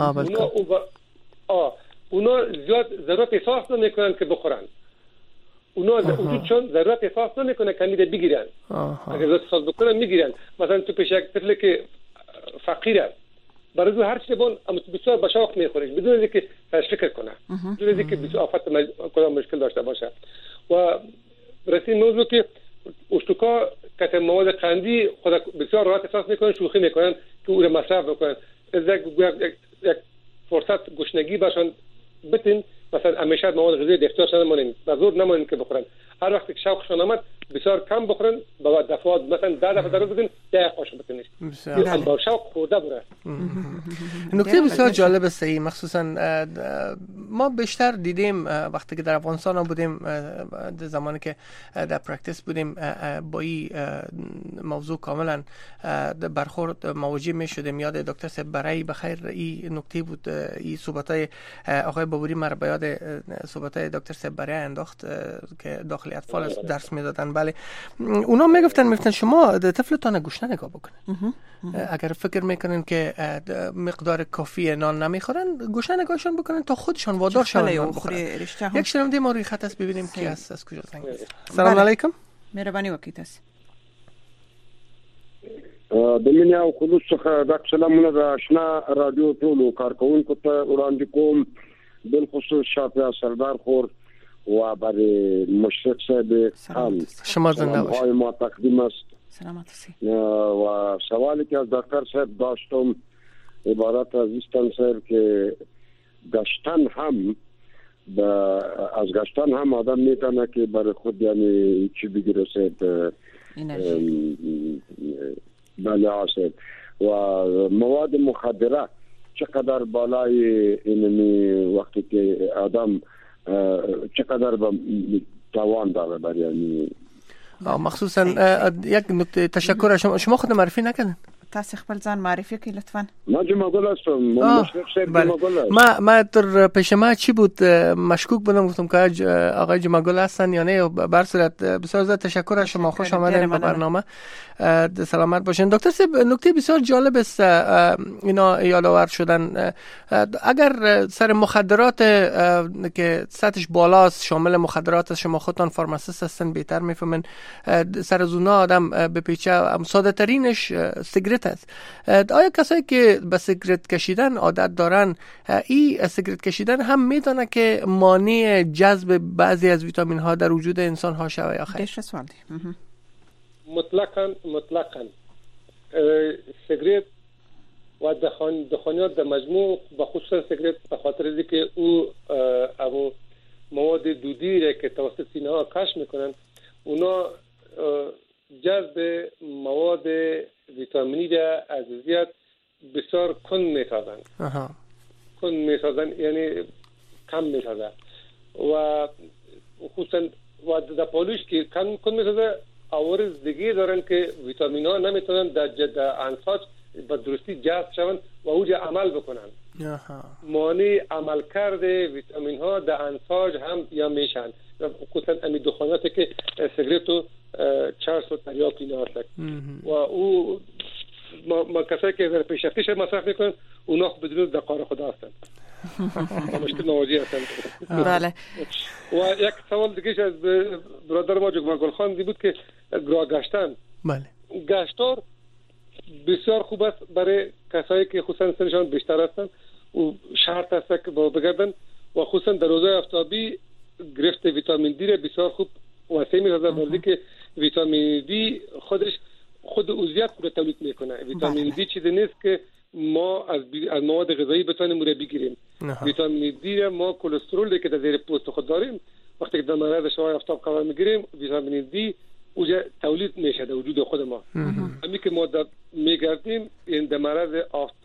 [SPEAKER 5] اونا زیاد ضرورت احساس نمیکنن که بخورن. اونا وجودشون ضرورت احساس نمیکنه که میده بگیرن. اگر ضرورت احساس بکنن میگیرن. مثلا تو پیش یک طفلی که فقیره برای هر چیزی بون بسیار بشاق میخوره بدون اینکه فکر کنه، بدون اینکه بسیار آفت کدام مشکل داشته باشه. و رسید موضوع که اشتکا که مواد قندی خود بسیار راحت احساس میکنن، شوخی میکنن که او رو مصرف بکنن. از یک فرصت گشنگی باشن بتین مثلا همیشه مواد غذایی در اختیارشون نمونن، زور نمونن که بخورن. هر وقت که شوقشون آمد بسیار کم بخورن، با دفعات مثلا 10 دفعه در روز بگن 10 قاشق بکنید. با شوق خورده بره.
[SPEAKER 4] نکته بسیار جالب است. مخصوصا ما بیشتر دیدیم وقتی که در افغانستان بودیم، در زمانی که در پرکتیس بودیم با این موضوع کاملا برخورد مواجه می شدیم. یاد دکتر صاحب برای بخیر این نکته بود، این صحبت‌های آقای بابوری مرا به یاد صحبت‌های دکتر صاحب برای انداخت که داخل اطفال درس میدادن. بله اونا میگفتن شما طفلتان گوشت نگاه بکنن. اگر فکر میکنن که مقدار کافی نان نمیخورن، گوشت نگاهشون بکنن تا خودشان وادار شون بخورن. یک شنونده ما روی خط است، ببینیم کی است، از کجا زنگ میزنه. سلام علیکم.
[SPEAKER 3] مهرباني وکړئ تاسو.
[SPEAKER 6] د مینې او خلوص څخه د سلامونه د آشنا رادیو ټولو کارکونکو ته وړاندې کوم، بالخصوص شافعی سردار خور و برای مشرق صاحب هم
[SPEAKER 4] شما زنده باشید.
[SPEAKER 6] ما تقدیم است.
[SPEAKER 3] سلامت باشید.
[SPEAKER 6] و سوالی که از دکتر صاحب داشتم عبارت از ایستان صاحب که گشتن هم از گشتن هم آدم میتونه که برای خود یعنی چی بگیره صاحب بله صاحب. و مواد مخدره چقدر بالای اینمی وقتی که آدم چقدر با توان داره برای یعنی
[SPEAKER 4] مخصوصا یک نکته تشکر شما خود معرفی نکردن.
[SPEAKER 3] تاسو خپل ځان معرفی کړئ لطفا.
[SPEAKER 6] من جمعگل هستم. مشرق صاحب جمعگل هست.
[SPEAKER 4] ما در پیش ما چی بود مشکوک بودم، گفتم که آقای جمعگل هستن یا نه. بر صورت بسیار زیاد تشکر از شما، خوش آمدید به برنامه. سلامت باشین. دکتر صاحب نکته بسیار جالب است اینا یادآور شدن. اگر سر مخدرات که سطحش بالاست، شامل مخدرات است، شما خودتان فارماسیست هستن بهتر میفهمن، سر از اونا آدم بپیچه، ساده ترینش سیگرت است. آیا کسایی که به سیگرت کشیدن عادت دارن، این سیگرت کشیدن هم میتونه که مانع جذب بعضی از ویتامین ها در وجود انسان ها شوه یا خیر؟
[SPEAKER 3] دیش سوال دی.
[SPEAKER 5] مطلقاً سیگرت و دخانیات در مجموع و خصوصا سیگرت به خاطر اینکه او مواد دودی را که توسط سینه ها کشف میکنن، اونا جذب مواد ویتامینی را از زیاد بسیار کند میسازن. یعنی کم میسازن و خصوصا و در پالوش که کند میسازه، عوارض دیگه دارن که ویتامین ها نمیتونن در انساج به درستی جذب شوند و اوج عمل بکنن. مانع عمل کرده ویتامین ها در انساج هم یا میشن، خصوصا امی دخانیاتی که سیگرت و چرس و تریاک اینا هست و او ما کسایی که در پیشرفتیش مصرف میکنن اونا بدون دقار خدا هستن مشکل مواجه هستن.
[SPEAKER 3] بله.
[SPEAKER 5] و یک سوال دیگه از برادر ما جگمگل خان دی بود که راه گشتن.
[SPEAKER 4] بله.
[SPEAKER 5] گشتار بسیار خوب است برای کسایی که خصوصا سنشان بیشتر هستن و شرط است که بگردن و خصوصا در روزهای آفتابی گرفت ویتامین دی را بسیار خوب واسه می‌سازه، ولی که ویتامین دی خود عضویت رو تولید میکنه. ویتامین دی چیزی نیست که ما از مواد غذایی بتونیم رو بگیریم. ویتامین دی را ما کلسترول که در زیر پوست خود داریم، وقتی که در معرض شعاع آفتاب قرار میگیریم ویتامین دی اوجا تولید میشه در وجود خود ما. همین که ما میگردیم این در معرض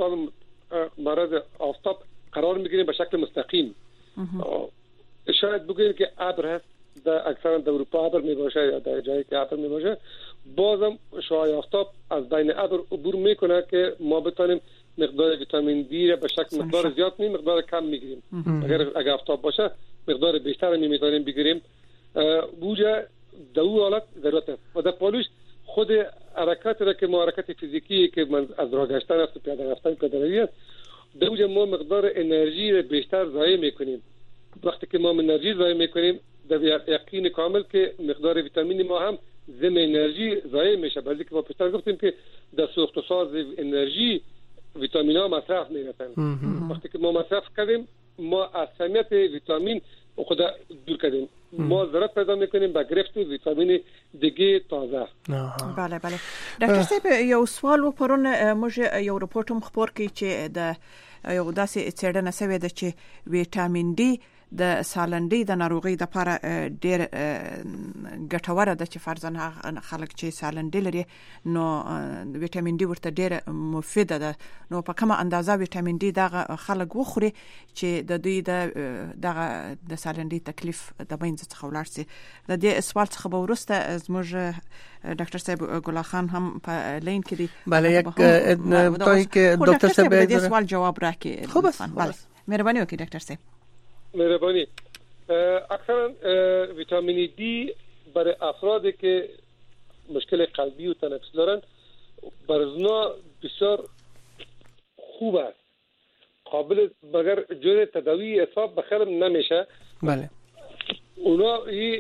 [SPEAKER 5] آفتاب قرار میگیریم به شکل مستقیم. شاید بگوییم که ابر هست، در اکثرا در اروپا ابر میباشه یا در جایی که ابر میباشه، بازم شعاع آفتاب از بین ابر عبور میکنه که ما بتونیم مقدار ویتامین دی را به شکل مقدار زیاد مقدار کم میگیریم. اگر آفتاب باشه مقدار بیشتر میتونیم بگیریم. بوجه در اون حالت ضرورت است. و در پالوش خود حرکت را که ما حرکت فیزیکی که من از راه گشتن است و پیاده رفتن پیاده است، در اونجا ما مقدار انرژی را بیشتر ضایع میکنیم. وقتی که ما انرژی ضایع میکنیم در یقین کامل که مقدار ویتامین ما هم ضمن انرژی ضایع میشه. بعضی که ما پیشتر گفتیم که در سوخت و ساز انرژی ویتامین ها مصرف میرسن. وقتی که ما مصرف کردیم ما از اهمیت ویتامین خود دور کردیم. ما ضرورت پیدا میکنیم به گرفت ویتامین دیگه تازه.
[SPEAKER 3] بله. ډاکټر صاحب یو سوال و پرون موږ یو رپورټ هم خبر کړی چې د یو داسې څېړنه شوې ده چې ویټامین ډي د سالنډۍ د ناروغۍ لپاره ډېر ګټوره ده، چې فرضاً خلک چې سالنډۍ لري نو ویټامین ډي ورته ډېر مفیده ده. نو په کومه اندازه ویټامین ډي دغه خلک وخوري چې د دوی دغه د سالنډۍ تکلیف د منځ څخه ولاړ شي. د دې سوال څخه به وروسته زموږ ډاکټر صاحب ګل خان هم په لین کې دي.
[SPEAKER 4] بله، یک تایی که دکتر صاحب
[SPEAKER 3] دې سوال جواب راکړي.
[SPEAKER 4] خوب است.
[SPEAKER 3] بله، مهرباني وکړئ ډاکټر صاحب.
[SPEAKER 5] مهربانی. اکثرا ویتامین دی برای افرادی که مشکل قلبی و تنفسی دارن برزنا بسیار خوب است، قابل مگر جور تداوی حساب بخیر نمیشه.
[SPEAKER 4] بله.
[SPEAKER 5] اونا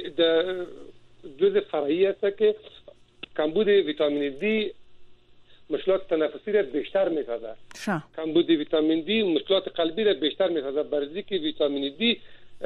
[SPEAKER 5] جز فرعی است که کمبود ویتامین دی مشکلات تنفسی را بیشتر می‌سازد. کمبود ویتامین دی مشکلات قلبی را بیشتر می‌سازد. برای که ویتامین دی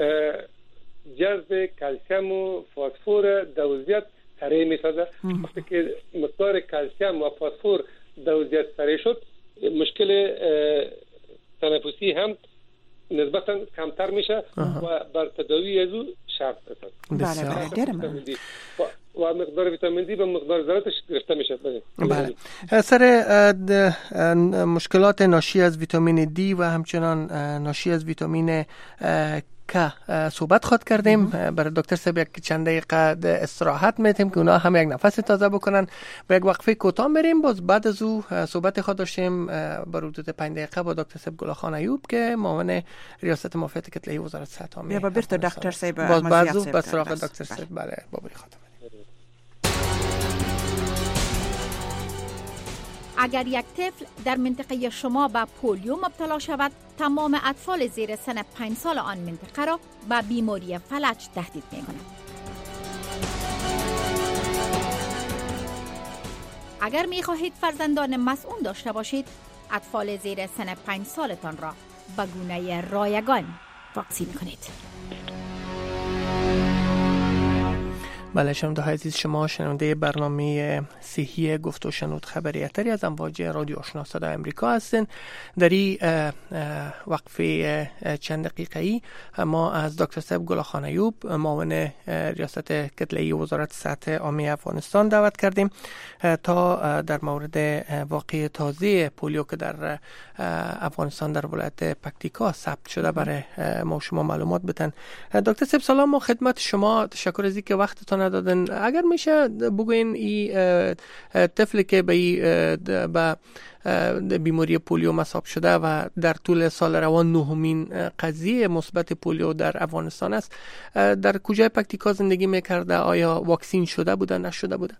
[SPEAKER 5] جذب کلسیم و فسفر دوزیت سریع می‌سازد. وقتی که مقدار کلسیم و فسفر دوزیت سریع شد، مشکل تنفسی هم نسبتاً کمتر میشه و بر تداوی از او شرط است.
[SPEAKER 3] بله.
[SPEAKER 5] و مقدار ویتامین دی به مقدار ضرورتش گرفته میشه.
[SPEAKER 4] بله. سر مشکلات ناشی از ویتامین دی و همچنان ناشی از ویتامین دقیقه صحبت خود کردیم. برای دکتر صاحب یک چند دقیقه استراحت میتیم که اونا هم یک نفس تازه بکنن. با یک وقفه کوتاه بریم، باز بعد از او صحبت خود داشتیم بر حدود 5 دقیقه با دکتر صاحب گلخان ایوب که معاون ریاست معافیت کتله‌ای وزارت صحت عامه.
[SPEAKER 3] با بیرته دکتر صاحب
[SPEAKER 4] باز بعد از او به سراغ دکتر صاحب. بله بابری خاتم.
[SPEAKER 7] اگر یک طفل در منطقه شما به پولیو مبتلا شود، تمام اطفال زیر سن 5 سال آن منطقه را به بیماری فلج تهدید می‌کند. اگر می‌خواهید فرزندان مسئول داشته باشید، اطفال زیر سن 5 سالتان را به گونه رایگان واکسین کنید.
[SPEAKER 4] بله شنونده عزیز، شما شنونده برنامه صحی گفت و شنود خبری اتری از امواج رادیو آشنا صدای امریکا هستین. در این وقفه چند دقیقه‌ای ما از دکتر صاحب گلخان ایوب معاون ریاست کتله‌ای وزارت صحت عامه افغانستان دعوت کردیم تا در مورد واقعه تازه پولیو که در افغانستان در ولایت پکتیکا ثبت شده برای ما شما معلومات بدن. دکتر صاحب سلام و خدمت شما، تشکر از اینکه وقتتون دادن. اگر میشه بگوین این طفلی که به بیماری پولیو مصاب شده و در طول سال روان 9مین قضیه مثبت پولیو در افغانستان است، در کجای پکتیکا زندگی میکرده؟ آیا واکسین شده بوده نشده بوده؟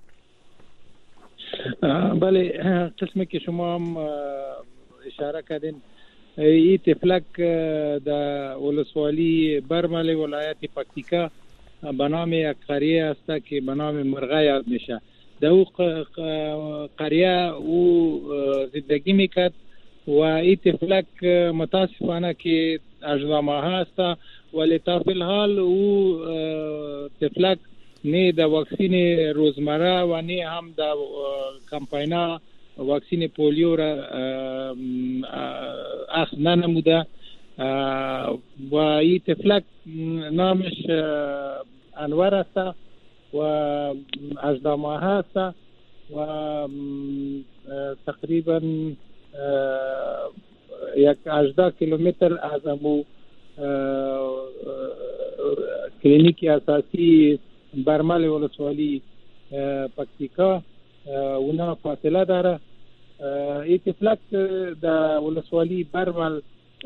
[SPEAKER 8] بله، قسمی که شما هم اشاره کردین، این طفلک در ولسوالی برمل ولایت پکتیکا به نام یک قریه است که به نام مرغه یاد میشه. در او قریه او زندگی میکرد و این طفلک متاسفانه که 18 ماه است، ولی تا فی الحال او طفلک نه در واکسین روزمره و نه هم در کمپینا واکسین پولیو را اخذ ننموده و این طفلک نامش انور است و 18 ماه است و تقریبا 18 کیلومتر از امو کلینیک اساسی برمل ولسوالی پکتیکا اونا فاصله داره. این طفلک در ولسوالی برمل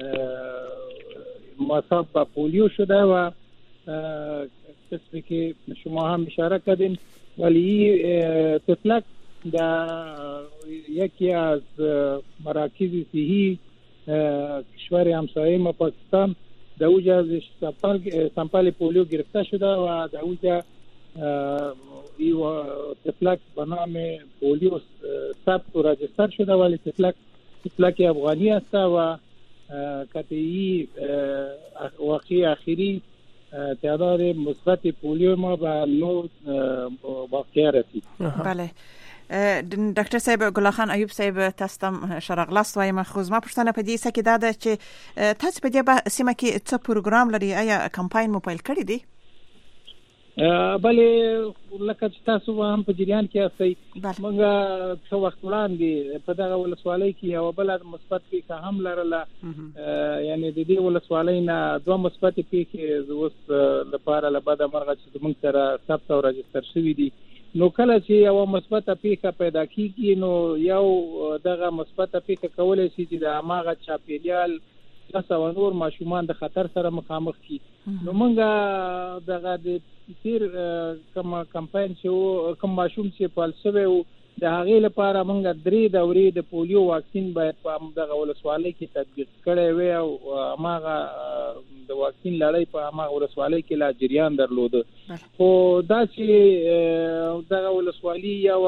[SPEAKER 8] مصاب به پولیو شده و قسمی که شما هم اشاره کردین، ولی طفلک در یکی از مراکز صحی کشور همسایه ما پاکستان در اوجا ازش سمپل پولیو گرفته شده و در اوجا طفلک به نام پولیو ثبت و راجستر شده، ولی طفلک افغانی است و قطعی واقعی اخیری تعداد مثبت پولیو ما به 9 واقعه رسید.
[SPEAKER 3] بله دکتر صاحب گلخان ایوب صاحب تاستم شرغلاست وایم خو زما پښتنه په دې سکه دا ده چې تاسو په دې سیمه کې څه پروګرام لري؟ آیا کمپاین مو پیل کړی دی؟
[SPEAKER 8] بله لکه چې تاسو هم په جریان کې اوسئ، موږ څو وخت وړاندې په دغه ولسوالۍ کې یو بل مثبت پیښه هم لرله، یعنی د دې ولسوالۍ نه 2 مثبت پیښې اوس لپاره له بده مرغه چې موږ سره ثبت او راجستر شوي دي. نو کله چې یو مثبت پیښه پیدا کیږي نو یو دغه مثبت پیښه کولای شي چې د هغه چاپیریال تاسو نور ماشومان د خطر سره مخامخ کی. نو موږ دغه د تیر کوم کمپاین چې کوم ماشوم چې پالسوي او د هغه لپاره موږ 3 دورې د پولیو واکسین باید په دغه ولسوالۍ کې تطبیق کړی وي او هغه د واکسین لړۍ په هغه ولسوالۍ کې لا جریان درلوده. خو دا چې دغه ولسوالۍ یو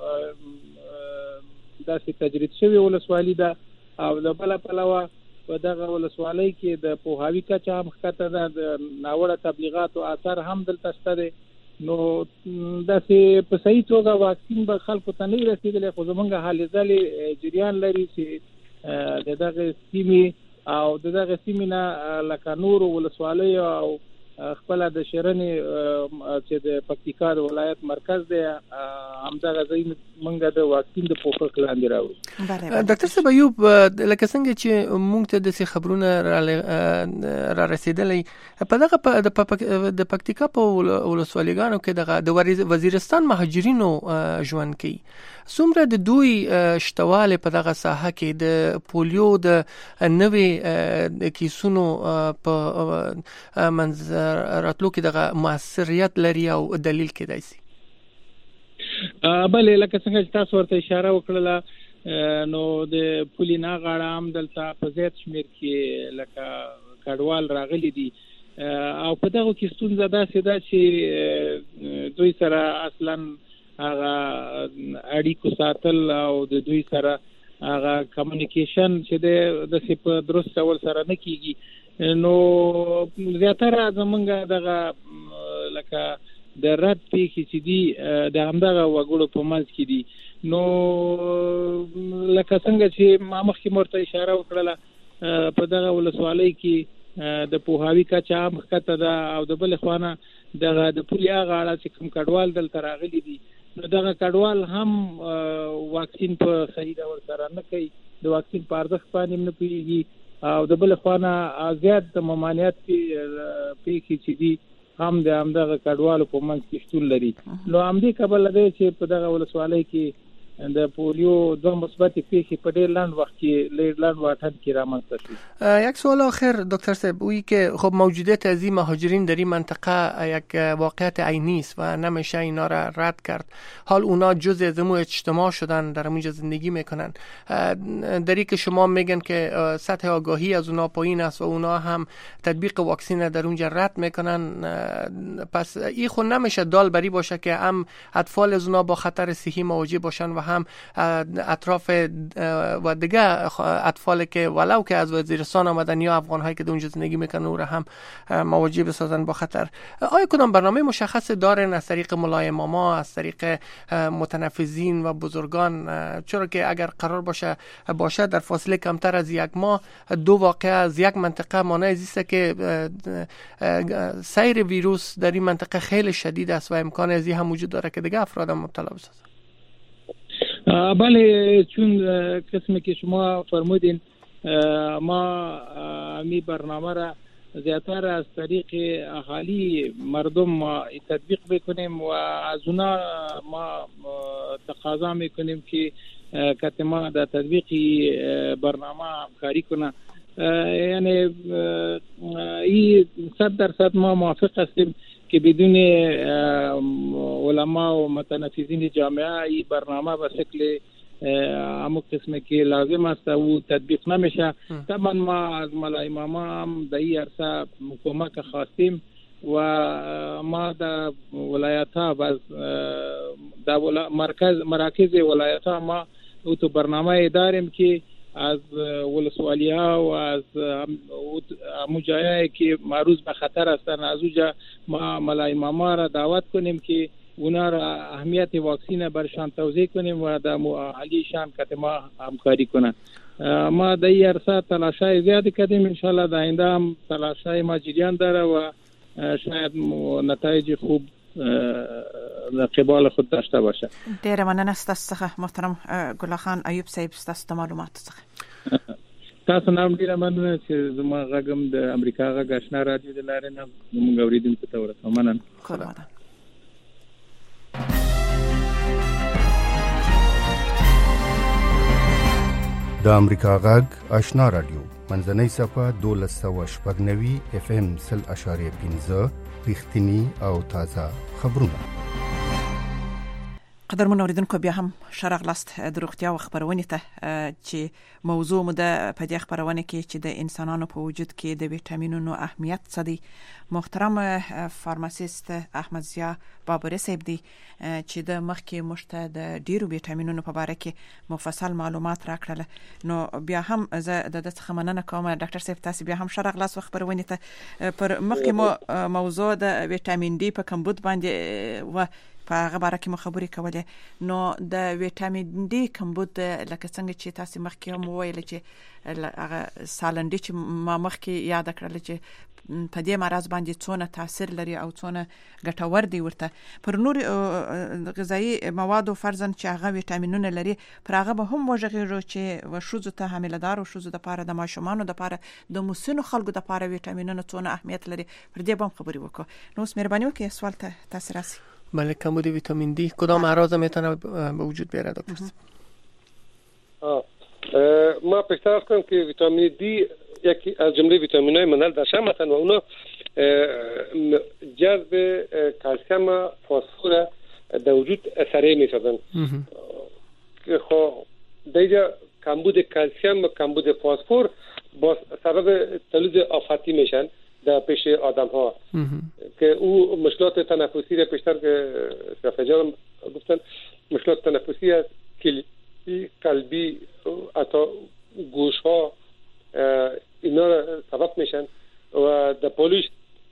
[SPEAKER 8] داسې تجربه شوی ولسوالۍ ده او د بل پلوه په دغه ولسوالۍ کې د پوهاوی کچه هم ښکته ده، د ناوړه تبلیغات او اثر هم دلته شته دی. نو داسې په صحیح توګه واکسین به خلکو ته نه رسیدلی، خو زمونږ هلې ځلې جریان لري چې د دغه سیمې او د دغه سیمې نه لکه نورو ولسوالیو او خپله د شرنې چې د پکتیکا د ولایت مرکز دی همدغه ځایونه موږ د واکسین د پوښښ لاندې راوړو.
[SPEAKER 4] ډاکټر صاحب ایوب، لکه څنګه چې موږ ته د خبرونه را رسیدلې په دغه د پکتیکا په ولسوالیګانو کې د وزیرستان مهاجرینو ژوند کوي، څومره د دوی شتواله په دغه ساحه کې د پولیو د نوې کیسونو په منظر راتلو کې دغه موثریت لري او دلیل کېدای شي؟
[SPEAKER 8] بله، لکه څنګه چې تاسو ورته اشاره وکړله، نو د پولینا غاړه هم دلته په زیات شمیر کې لکه کډوال راغلي دي او په دغه کې ستونزه داسې ده چې دوی سره اصلا هغه اړیکو ساتل او د دوی سره هغه کمیونیکیشن چې د په درست ډول سره نه کیږي، نو زیاتره زمونږ دغه لکه د رد پیښې چې دي د همدغه وګړو په منځ کې دي. نو لکه څنګه چې ما مخکې مرته اشاره وکړله، په دغه ولسوالۍ کې د پوهاوي کچه هم ښکته ده او د بلې خوا نه دغه د پولي هغه اړه چې کوم کډوال دلته راغلي دي، نو دغه کډوال هم واکسین په صحیح ډول سره نه کوي، د واکسین په ارزښت باندې نه پوهېږي او د بلې خوا نه زیات د ممانعت پیښې چې دي هم د همدغه کډوالو په منځ کې شتون لري. نو همدې کبله دی چې په دغه ولسوالۍ کې د پولیو دو مثبت پیښې په ډېر لنډ وخت کې لنډ واټن کې رامنځته شوې.
[SPEAKER 4] یک سوال آخر دکتر صاحب، وی که خب موجودیت از این مهاجرین در این منطقه یک واقعیت عینی است و نمیشه اینا را رد کرد. حال اونا جزء از امو اجتماع شدن، در اونجا زندگی میکنن. در این که شما میگن که سطح آگاهی از اونا پایین است و اونا هم تطبیق واکسین در اونجا رد میکنن، پس این خود نمیشه دال بری باشه که هم اطفال از اونا با خطر صحی مواجه باشن و هم اطراف و دیگه اطفال که ولو که از وزیرستان آمدن یا افغان هایی که در اونجا زندگی میکنن او را هم مواجه بسازن با خطر. آیا کدام برنامه مشخص دارن از طریق ملایماما، از طریق متنفذین و بزرگان؟ چرا که اگر قرار باشه در فاصله کمتر از یک ماه دو واقعه از یک منطقه مانع زیسته که سیر ویروس در این منطقه خیلی شدید است و امکان از این هم وجود داره که دیگه افراد مبتلا بسازن.
[SPEAKER 8] بله، چون قسمی که شما فرمودین ما امی برنامه را زیاتر از طریق اهالی مردم ما تطبیق بکنیم و از اونا ما تقاضا میکنیم که کتما در تطبیقی برنامه همکاری کنه. یعنی این 100% ما موافق هستیم که بدون علما و متنفذین جامعه این برنامه به شکل همون قسمی که لازم است او تطبیق نمیشه. طبعا ما از ملای اماما هم در این عرصه کمک خواستیم و ما در ولایت ها و در مراکز ولایت ها ما او تو برنامه داریم که از ولسوالی ها و از همون جایی که معروض به خطر هستند از اونجا ما ملای اماما را دعوت کنیم که اونا را اهمیت واکسین برشان توضیح کنیم و در اهالیشان که ما همکاری کنند. ما در این عرصه تلاشای زیادی کردیم، انشالله در آینده هم تلاشای ما جریان داره و شاید نتایج خوب قبال خود داشته باشه.
[SPEAKER 3] ډیره مننه ستاسو څخه محترم ګل خان ایوب صاحب، ستاسو د معلوماتو څخه.
[SPEAKER 8] تاسو نام ډیره مننه چې زما غږم د امریکا غږ آشنا رادیو د لارې نه موږ اوریدونکو ته ورسوم. مننه.
[SPEAKER 9] د امریکا غږ آشنا رادیو منځنۍ صفه 1290 FM 0.5 رښتینی او تازه خبرونه.
[SPEAKER 3] قدرمن اوریدونکو، بیا هم شرغلاست د روغتیا او خبرونه ته چې موضوع مو د په دې خبرونه کې چې د انسانانو په وجود کې د ویټامینونو اهمیت څه دی. محترم فارماسیست احمد ضیا بابری صاحب دی چې د مخکې مشته د ډیرو ویټامینونو په اړه کې مفصل معلومات راکړل. نو بیا هم زه د دې څخه مننه کوم ډاکټر صاحب، تاسو بیا هم شرغلاست خبرونه ته پر مخکې مو موضوع د ویټامین ډي په کمبود باندې و په هغه باره کې مخابري کولې. نو د ویټامین ډي کمبود لکه څنګه چې تاسو مخکې هم ویل چې هغه سالنډي چې ما مخکې یاد کړل چې په دې مرز باندې څونه تاثیر لري او څونه ګټور دی ورته پر نور غذایی موادو فرضاً چې هغه ویټامینونه لري پر هغه به هم وژغېږو چې وشوزو ته حاملدار او شوزو د پاره د ماشومانو د پاره د مسنو خلکو د پاره ویټامینونه څونه اهمیت لري پر دې هم خبري وکړو. نو اوس مهرباني وکړئ سوال ته تاسو راسي.
[SPEAKER 4] بله، کمبود ویتامین دی کدام اعراض میتونه به وجود بیاره دکتر؟
[SPEAKER 5] ما پیشتر کنم که ویتامین دی یکی از جمله ویتامین‌های منحل در شمع هستند و اونا جذب کلسیم و فسفر در وجود سریع می‌سازند. خب دیگه کمبود کلسیم و کمبود فسفر با سبب تولید آفتی میشن در پیش آدم‌ها که او مشکلات تنفسی را پیشتر که شفاجان گفتن مشکلات تنفسی از قلبی حتی گوش‌ها اینا را سبب میشن و در پولیش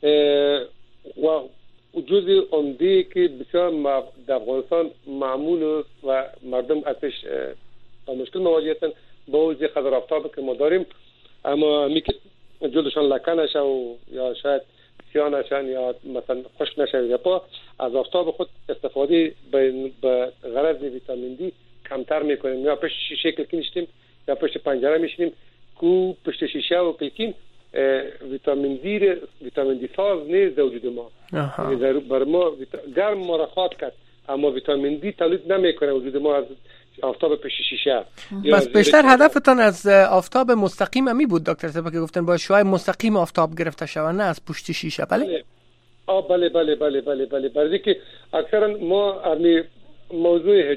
[SPEAKER 5] و جزء عمده که بسیار در افغانستان معمول و مردم ازش با مشکل مواجه هستند با وجه خضر آفتاب که ما داریم، اما میگه جلدشان لکه نشه و یا شاید سیاه نشن یا مثلا خشک نشه یا پا از آفتاب خود استفاده به غرض ویتامین دی کمتر میکنیم. یا پشت شیشه کلکین شدیم یا پشت پنجره میشینیم که پشت شیشه و کلکین ویتامین دی ساز نیست در وجود ما. بر ما گرم ما را خواد کرد اما ویتامین دی تولید نمیکنه وجود ما از آفتاب پشت شیشه.
[SPEAKER 4] بس بیشتر هدفتون از آفتاب مستقیم می بود دکتر صاحب که گفتن با شعاع مستقیم آفتاب گرفته شود نه از پشت شیشه. بله
[SPEAKER 5] بله بله بله بله بله برای که اکثرا ما موضوع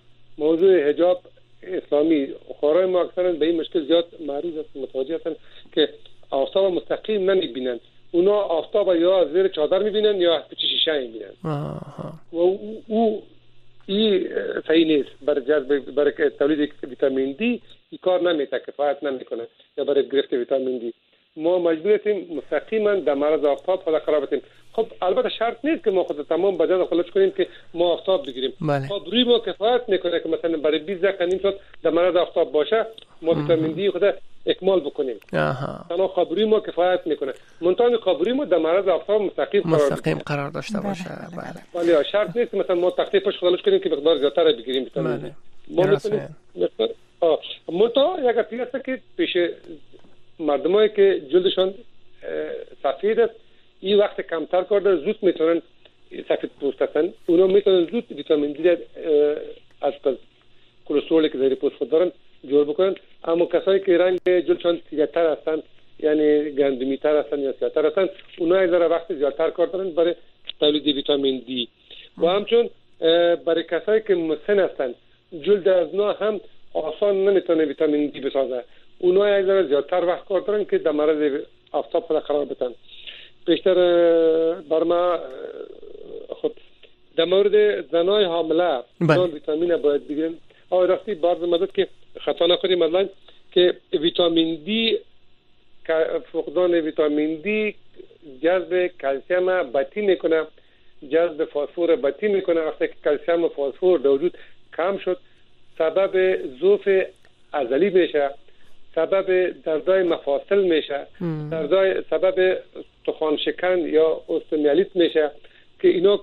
[SPEAKER 5] حجاب اسلامی خورای ما اکثرا به این مشکل زیاد معروض است، متوجه هستند که آفتاب مستقیم نمیبینن، اونا آفتاب یا زیر چادر میبینن یا پشت شیشه میبینن و او این صحیح نیست. برای تولید ویتامین دی این کار نمیشه، کفایت نمیکنه یا برای گرفت ویتامین دی ما مجبور هستیم مستقیما در معرض آفتاب خود قرار بدیم. خب البته شرط نیست که ما خود تمام بدن خلاص کنیم که ما آفتاب بگیریم. خب روی ما کفایت میکنه که مثلا برای 20 دقیقه نیم ساعت در معرض آفتاب باشه ما ویتامین دی خود اکمال بکنیم. تنها خبری ما کفایت میکنه. منتها خبری ما در معرض آفتاب مستقیم قرار
[SPEAKER 4] داشته باشه.
[SPEAKER 5] بله. ولی شرط نیست مثلا ما تخته پشت خلاص کنیم که مقدار زیادتر بگیریم ویتامین دی. ما میتونیم منتها یک چیزی است که پیش مردمایی که جلدشان سفید است این وقت کمتر کار داره زود میتونن سفید پوست هستن، اونا میتونن زود ویتامین دی از کلسترولی که در پوست خود دارن جور بکنن. اما کسایی که رنگ جلدشان سیاه‌تر هستن یعنی گندمی‌تر هستن یا سیاه‌تر هستن اونا از وقت زیادتر کار دارن برای تولید ویتامین دی. و همچون برای کسایی که مسن هستن جلد از اونا هم آسان نمیتونه ویتامین دی بسازه، اونا از زیادتر وقت کار دارن که در معرض آفتاب خود قرار بدن. بیشتر بر ما خود در مورد زنای حامله ویتامین باید بگیرن. راستی بعض مدت که خطا نکنیم مثلا که ویتامین دی فقدان ویتامین دی جذب کلسیم بطی میکنه، جذب فسفر بطی میکنه. وقتی که کلسیم و فسفر در وجود کم شد سبب ضعف عضلی میشه، سبب دردای مفاصل میشه، سبب تخم شکن یا اوستومیالیت میشه که اینا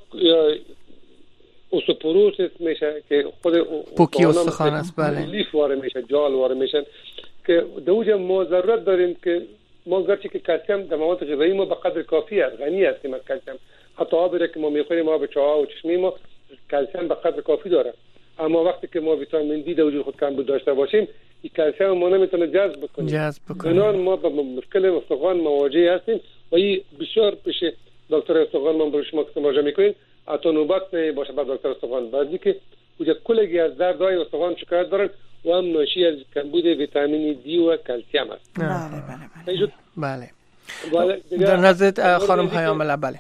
[SPEAKER 5] اوستوپوروسیس میشه که خود
[SPEAKER 4] پوکی استخوان است. بله
[SPEAKER 5] لیف واره میشه، جال واره میشن که دوجه ما ضرورت داریم که ما گرچه که کلسیم در مواد غذایی ما به قدر کافی است، غنی هستیم از کلسیم، حتی آبی که ما میخوریم آب چاه و چشمی ما کلسیم به قدر کافی داره، اما وقتی که ما ویتامین دی در وجود خود کمبود داشته باشیم این کلسیم ما نمیتونه جذب بکنه. بنابراین ما با مشکل استخوان مواجه هستیم و این بسیار پیش دکتر استخوان ما برای شما که مراجعه میکنین حتی نوبت باشه بعد دکتر استخوان بعدی که کجا کلگی از دردهای استخوان شکایت دارن و هم ناشی از کمبود ویتامین دی و کلسیم است.
[SPEAKER 4] بله. در نزد خانم های عامله بله.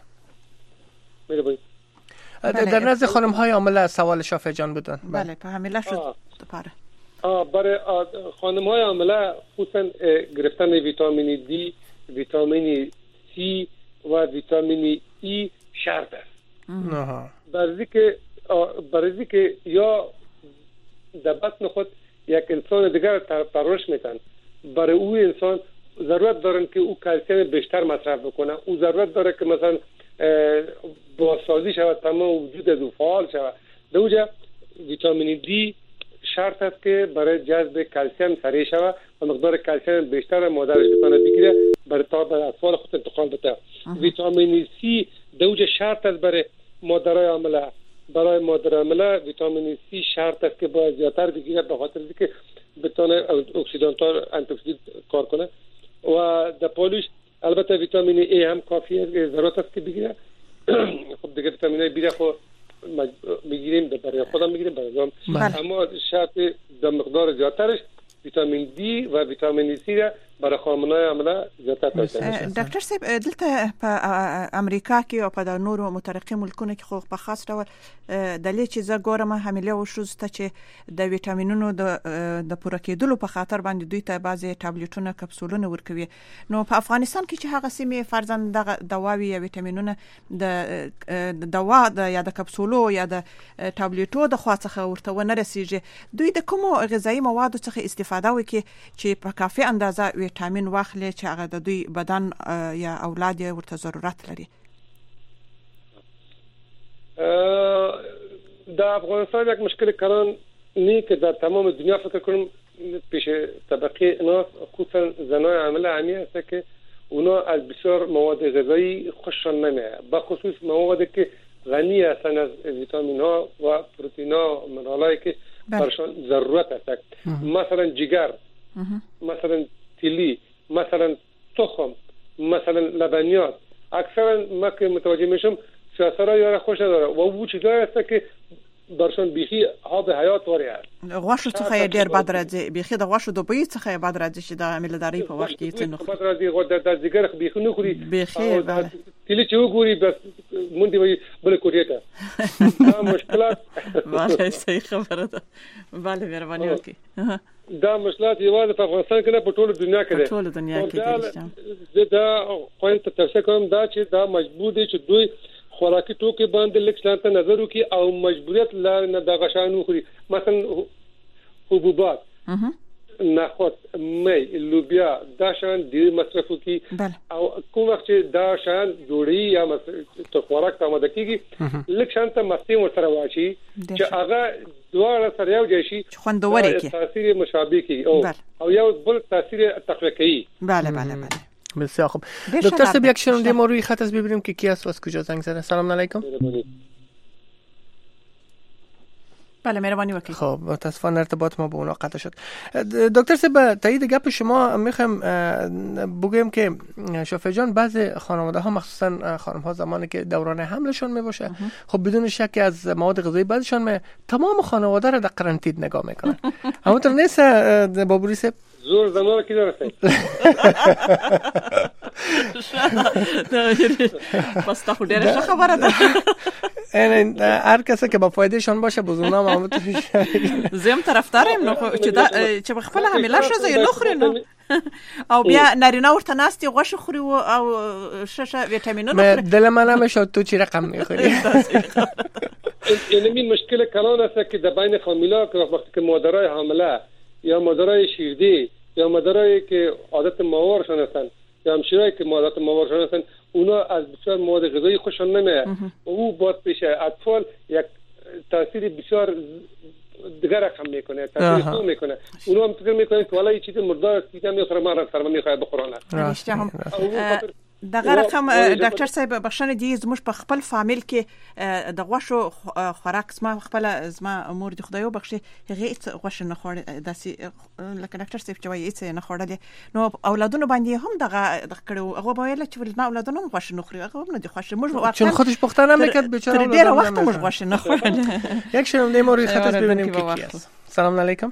[SPEAKER 4] در نزد خانم های عامله سوال شافع جان بودن.
[SPEAKER 3] بله په حامله شد دوباره.
[SPEAKER 5] برای خانم های عامله خصوصا گرفتن ویتامین دی، ویتامین سی و ویتامین ای شرط است. برای که یا در بطن خود یک انسان دیگر پرورش میتن، برای او انسان ضرورت دارن که او کلسیم بیشتر مصرف بکنه، او ضرورت داره که مثلا بازسازی شود، تمام وجود از او فعال شود. در اونجا ویتامین دی شرط است که برای جذب کلسیم سریع شود و مقدار کلسیم بیشتر مادرش بتونه بگیره برای تا به اطفال خود انتقال بده. ویتامین سی در اونجا شرط است برای مادرای حامله. برای مادر حامله ویتامین سی شرط است که باید زیادتر بگیره به خاطر اینکه بتونه آنتی اکسیدان کار کنه. و در پالوش البته ویتامین ای هم کافی است، ضرورت است که بگیره. خب دیگه ویتامین ای بیره خود میگیریم، برای خودم میگیریم، برای اما شرط در مقدار زیادترش ویتامین دی و ویتامین سی را برای خانم‌های حامله زیاتر توصیه.
[SPEAKER 3] ډاکټر صاحب دلته په امریکا کې او په نورو مترقي ملکونو کې خو په خاص ډول د لې چې زه ګورم حامله او شوزته چې د ویټامینونو د پوره کېدلو په خاطر باندې دوی ته بعضي ټابلیټونه کپسولونه ورکوي. نو په افغانستان کې چې هغه سیمه فرضاً د دواوی یا ویټامینونه د دوا د یا د کپسولو یا د ټابلیټو د خواڅخه ورته ونه رسیږي، دوی د کومو غذایی موادو څخه استفاده وکړي چې په کافي اندازه ویټامین واخلي چې هغه د دوی بدن یا اولاد ورته ضرورت لري؟
[SPEAKER 5] در افغانستان یک مشکل کلان نی که در تمام دنیا فکر کنم پیش طبقه ناس خصوصا زنای حامله همی است که اونا از بسیار مواد غذایی خوششان نمیاد، بخصوص موادی که غنی هستند از ویتامین ها و پروتئین ها و منرالایی که برشان ضرورت است. مثلا جگر، مثلا تیلی، مثلا تخم، مثلا لبنیات. اکثرا ما که متوجه میشم سیاسرها یاره خوش نداره و او چیزایی هست که برشان بیخی آب حیات واری است.
[SPEAKER 3] غوښه څخه ډیر بد راځي، بیخي د غوښه د بوی څخه بد راځي چې د عملداري په وخت کې څه نه
[SPEAKER 5] بد راځي. غوډه د ځګر بیخي نه خوري،
[SPEAKER 3] بیخي
[SPEAKER 5] تیلی چې وګوري بس مونږ دی بل کوټه ته دا مشکلات.
[SPEAKER 3] بله صحیح خبره ده. بله مهرباني وکړئ.
[SPEAKER 5] دا مشکلات یوازې په افغانستان کې نه په ټوله دنیا کې دي.
[SPEAKER 3] په ټوله دنیا کې دي.
[SPEAKER 5] دا خو ته تاسو کوم دا چې دا مجبور دي چې دوی خوراکي توکي باندې لیک شانته نظر وکړي او مجبوریت لري د غشانو خوري. مثلا حبوبات، نخود، می، لوبیا دا شان ډیر مصرف وکړي او کوم وخت چې دا شان جوړي یا تو خوراک ته آماده کیږي لیک شانته مستي ورسره واچي چې هغه دواړه سره یو ځای شي،
[SPEAKER 3] خوندور کی
[SPEAKER 5] تاثیر مشابه کی او یو بل تاثیر تقویه کوي.
[SPEAKER 3] بله بله بله.
[SPEAKER 4] بسیار خوب. دکتر صاحب یک شنونده ما روی خط است، ببینیم که کی است و از کجا زنگ زده. سلام علیکم.
[SPEAKER 3] بله مهربانی وکیل.
[SPEAKER 4] خب متاسفانه ارتباط ما با اونا قطع شد. دکتر صاحب تایید گپ شما میخوام بگویم که شافعی جان بعضی خانواده ها مخصوصا خانم ها زمانی که دوران حملشون میباشه خب بدون شک از مواد غذایی بعضیشون تمام خانواده را در قرنطینه نگاه میکنن. همونطور نیست بابوری صاحب؟
[SPEAKER 5] زور زمان کی درسته
[SPEAKER 3] بس تا خود ډیره خبره ده.
[SPEAKER 4] این هر کسی که با فایده شان باشه بزرگنا محمد
[SPEAKER 3] زم طرفدارم نو چې په خپل حامله شوه نه خوري نو او بیا نارینه ورته ناستي غوښه خوري او ششه ویټامینونه خوري.
[SPEAKER 4] دل من هم شد تو چی رقم میخوری.
[SPEAKER 5] این مشکل کلان است که در بین خانم‌ها که وقتی که مادرای حامله یا مادرای شیردی یا مادرایی که عادت ماورشان هستن یا همشیرایی که عادت ماورشان هستن اونا از بسیار مواد غذایی خوششان نمیاد و او باید پیش اطفال یک تاثیر بسیار دیگر رقم میکنه، تاثیر تو میکنه. اونا هم فکر میکنن که والا این چیز مردار است که میخوره ما را سرما میخواد بخورانه.
[SPEAKER 3] دغه رقم ډاکټر صاحب بخښنه دي زموږ په خپل فامیل کې د غوښو خوراک زما خپل زما مور د خدایو بخښي هغه غوښه نه خوړ داسې لکه ډاکټر صاحب چې وایي چې نه خوړل نو اولادونو باندې هم دغه کړو هغه وایي چې ولما اولادونو هم غوښه نه خوري هغه هم نه دي خوښه موږ واقعا
[SPEAKER 4] چون خودش پختنه میکرد بیچاره
[SPEAKER 3] اولاد ډیر وخت موږ غوښه نه خوړل.
[SPEAKER 4] یک شنونده ما روی خط است ببینیم که کی است. سلام علیکم.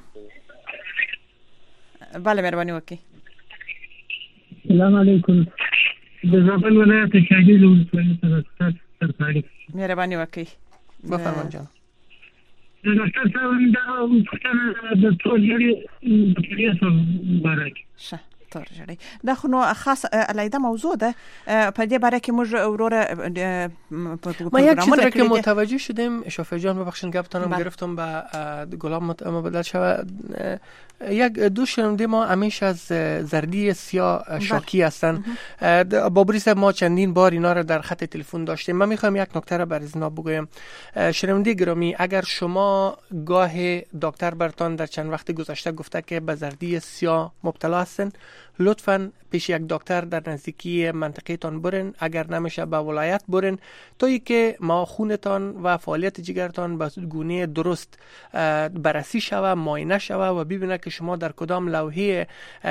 [SPEAKER 3] بله مهرباني وکړئ.
[SPEAKER 10] سلام علیکم. د زابل ولایت شاهدی ولسوالۍ څخه سرکاري
[SPEAKER 3] مهرباني وکړئ.
[SPEAKER 4] بفرمایئ جان.
[SPEAKER 10] ډاکټر صاحب دا پښتنه د ټول لري بکټریا سره مبارک.
[SPEAKER 3] شه ستاره جړی دا خو نو خاص علیده موضوع ده په دې باره کې موږ وروره
[SPEAKER 4] ما یک چیزی که متوجه شدیم شافعی جان ببخشید گفتم گرفتم به غلام مبدل شود یک دو شنونده ما همیشه از زردی سیاه شاکی هستن بابری صاحب ما چندین بار اینا رو در خط تلفن داشتیم. من میخوام یک نکته رو برای جناب بگویم. شنونده گرامی اگر شما گاه دکتر برتان در چند وقت گذشته گفته که به زردی سیاه مبتلا هستن لطفاً پیش یک دکتر در نزدیکی منطقه تان برین، اگر نمیشه به ولایت برین تا ای که ما خونتان و فعالیت جگرتان به گونه درست بررسی شوه، معاینه شوه و ببینه که شما در کدام لوحه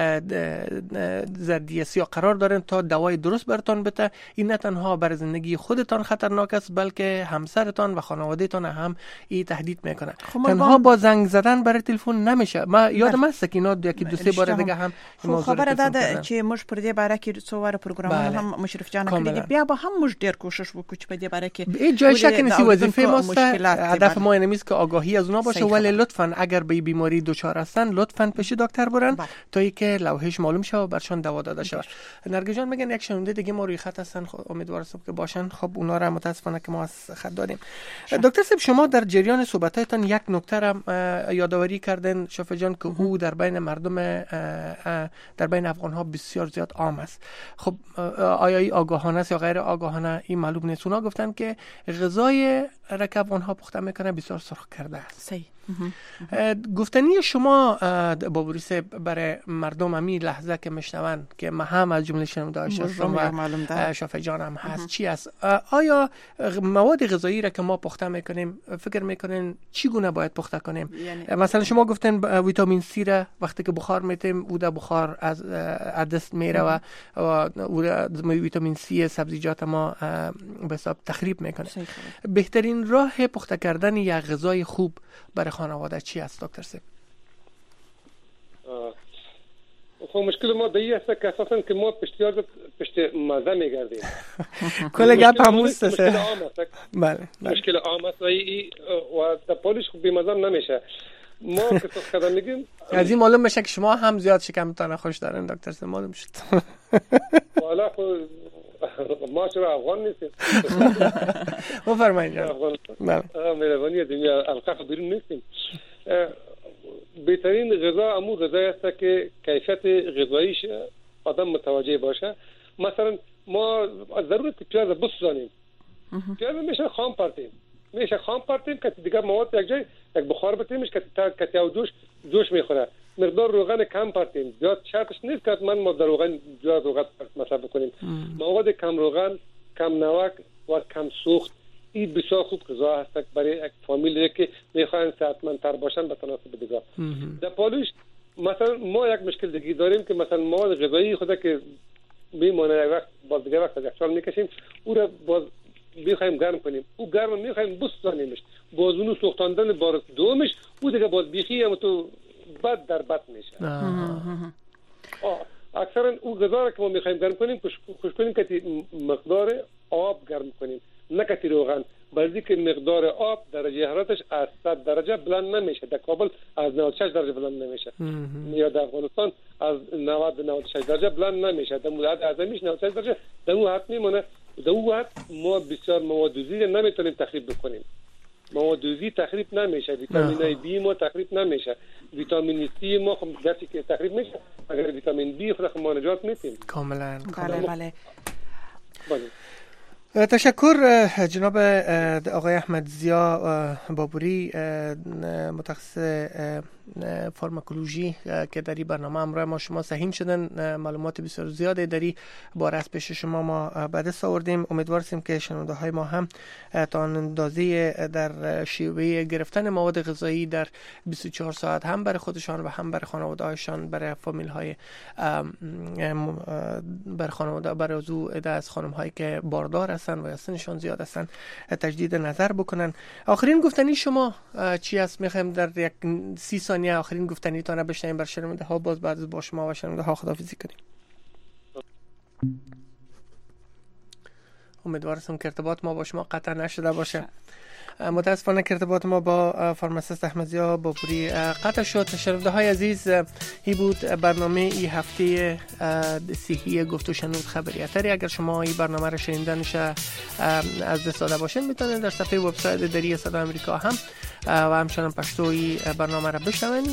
[SPEAKER 4] زردی سیاه قرار دارین تا دوای درست برتان بده. این نه تنها بر زندگی خودتان خطرناک است بلکه همسرتان و خانوادهتان هم این تهدید میکنه. تنها با زنگ زدن برای تلفن نمیشه. ما یادم هست که اینا یکی دو سه بار دیگه هم
[SPEAKER 3] خبر داده چې موږ پر دې باره کې څو واره پروګرامونه هم مشرف جان کړی بیا به هم موږ ډیر کوشش وکړو چې په دې باره کې
[SPEAKER 4] هیڅ جای شک نیست وظیفه ماست. هدف ما این نیست که آگاهی از اونا باشه ولی لطفاً اگر به بیماری دچار هستن لطفاً پیش دکتر برن تا اینکه لوحش معلوم شه و برشان دوا داده شه. نرگس جان میگن یک شنونده دیگه ما روی خط هستن، امیدوارم که باشن. خب اونا را متاسفانه که ما از خط داریم. دکتر صاحب شما در جریان صحبتاتون یک نکته را یادآوری کردن شافعی جان که او در بین مردم در بین افغان ها بسیار زیاد عام است. خب آیا این آگاهانه است یا غیر آگاهانه این معلوم نیست. اونا گفتن که غذای رک افغان ها پخته میکنه بسیار سرخ کرده است.
[SPEAKER 3] صحیح.
[SPEAKER 4] گفتنی شما بابوری صاحب برای مردم همین لحظه که میشنون که ما هم از جمله شنونده هستم و شافعی جان هم هست چی است؟ آیا مواد غذایی را که ما پخته میکنیم فکر میکنین چی گونه باید پخته کنیم؟ مثلا شما گفتن ویتامین سی را وقتی که بخار میتیم او در بخار از دست میره و ویتامین سی سبزیجات ما به حساب تخریب میکنه. بهترین راه پخته کردن یک غذای خوب برای خانواده چی است دکتر صاحب؟
[SPEAKER 5] خب مشکل ما دیگه است که اساساً که ما پشت مزه میگردیم.
[SPEAKER 4] کل گپ هموست است.
[SPEAKER 5] بله. مشکل عام است و در پولش خوب بی‌مزه نمیشه. ما که تو خدا میگیم
[SPEAKER 4] از این معلوم بشه که شما هم زیاد شکمتان خوش دارین دکتر صاحب معلوم شد.
[SPEAKER 5] والا ما چرا افغان نیستیم؟
[SPEAKER 4] بفرمایید.
[SPEAKER 5] بله. مهربانی دنیا القاف بیرون نیستیم. بهترین غذا امو غذایی است که کیفیت غذاییش آدم متوجه باشه. مثلا ما ضرورت پیاز بسوزانیم. پیاز میشه خام پرتیم که دیگه مواد یک جای یک بخار بتیمش که او جوش میخوره. مقدار روغن کم پرتیم. زیاد شرطش نیست که ما در روغن زیاد روغن مصرف بکنیم. مواد کم روغن، کم نمک و کم سوخت این بسیار خوب غذا هست برای یک فامیلی که میخواین صحتمندتر باشن به تناسب دیگه. در پالوش مثلا ما یک مشکل دیگه داریم که مثلا مواد غذایی خود که میمونه یک وقت باز دیگه وقت یخچال میکشیم او را باز میخوایم گرم کنیم. او گرم میخوایم بسوزانیمش. باز اونو سوختاندن بار دومش او دیگه باز بیخی هم تو بد در بد میشه. اکثرا او غذا را که ما میخوایم گرم کنیم خوش کنیم که مقدار آب گرم کنیم نه که روغن. بلکه که مقدار آب درجه حرارتش از 100 درجه بلند نمیشه. در کابل از 96 درجه بلند نمیشه یا در افغانستان از 90 96 درجه بلند نمیشه. در مدت اعظمیش 96 درجه در اون حد میمونه. در اون حد ما بسیار مواد دوزی نمیتونیم تخریب بکنیم. مواد دوزی تخریب نمیشه. ویتامین بی ما تخریب نمیشه. ویتامین سی ما خب گرچه که تخریب میشه اگر ویتامین بی خود ما نجات میتیم.
[SPEAKER 4] کاملا.
[SPEAKER 3] بله.
[SPEAKER 4] تشکر جناب آقای احمد ضیا بابوری متخصص فارماکولوژی که در این برنامه همراه ما شما سهیم شدن. معلومات بسیار زیاده در این باره از پیش شما ما به دست آوردیم. امیدواریم که شنونده های ما هم تا اندازه در شیوه گرفتن مواد غذایی در 24 ساعت هم برای خودشان و هم برای خانواده هایشان برای فامیل های برای خانواده برای عضو از خانم هایی که باردار هستن و سنشان زیاد هستن تجدید نظر بکنن. آخرین گفتنی شما چی است؟ میخوایم در یک 30 ثانیه آخرین گفتنی تان را بشنویم بر شنونده ها. باز بعد از با شما و شنونده ها خداحافظی کنیم. امیدوارم که ارتباط ما با شما قطع نشده باشه. متاسفانه که ارتباط ما با فارماسیست احمدضیا باپوری قطع شد. شنونده‌های عزیز، این بود برنامه این هفته صحی گفت و شنود خبریاتری. اگر شما این برنامه را شنیدنش از دست داده باشین میتونید در صفحه وبسایت دری صدای آمریکا هم و همچنان پشتوی برنامه را بشنوین.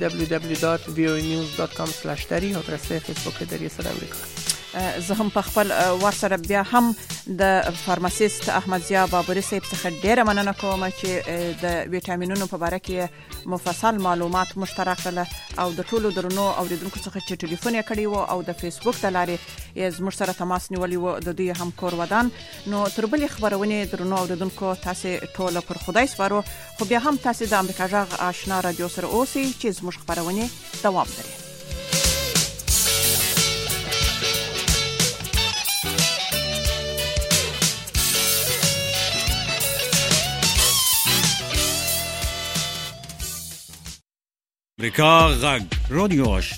[SPEAKER 4] www.voanews.com/dari آدرس فیسبوک دری صدای آمریکا.
[SPEAKER 3] زه هم په خپل ورسره بیا هم د فارماسیست احمدضیا باپوری صاحب څخه ډیره مننه کوم چې د ویټامینونو په اړه کې مفصل معلومات مشترک کړل او د ټولو درنو اوریدونکو څخه چې ټلیفون یې کړی وو او د فیسبوک د لارې زموږ سره تماس نیولی وو د دوی هم کور ودان. نو تر بلې خبرونه درنو اوریدونکو تاسو ټول پر خدای سپارو، خو بیا هم تاسو د امریکا جغ آشنا رادیو سره اوسئ چې زموږ خبرونه دوام لري.
[SPEAKER 11] امریکا غږ رادیو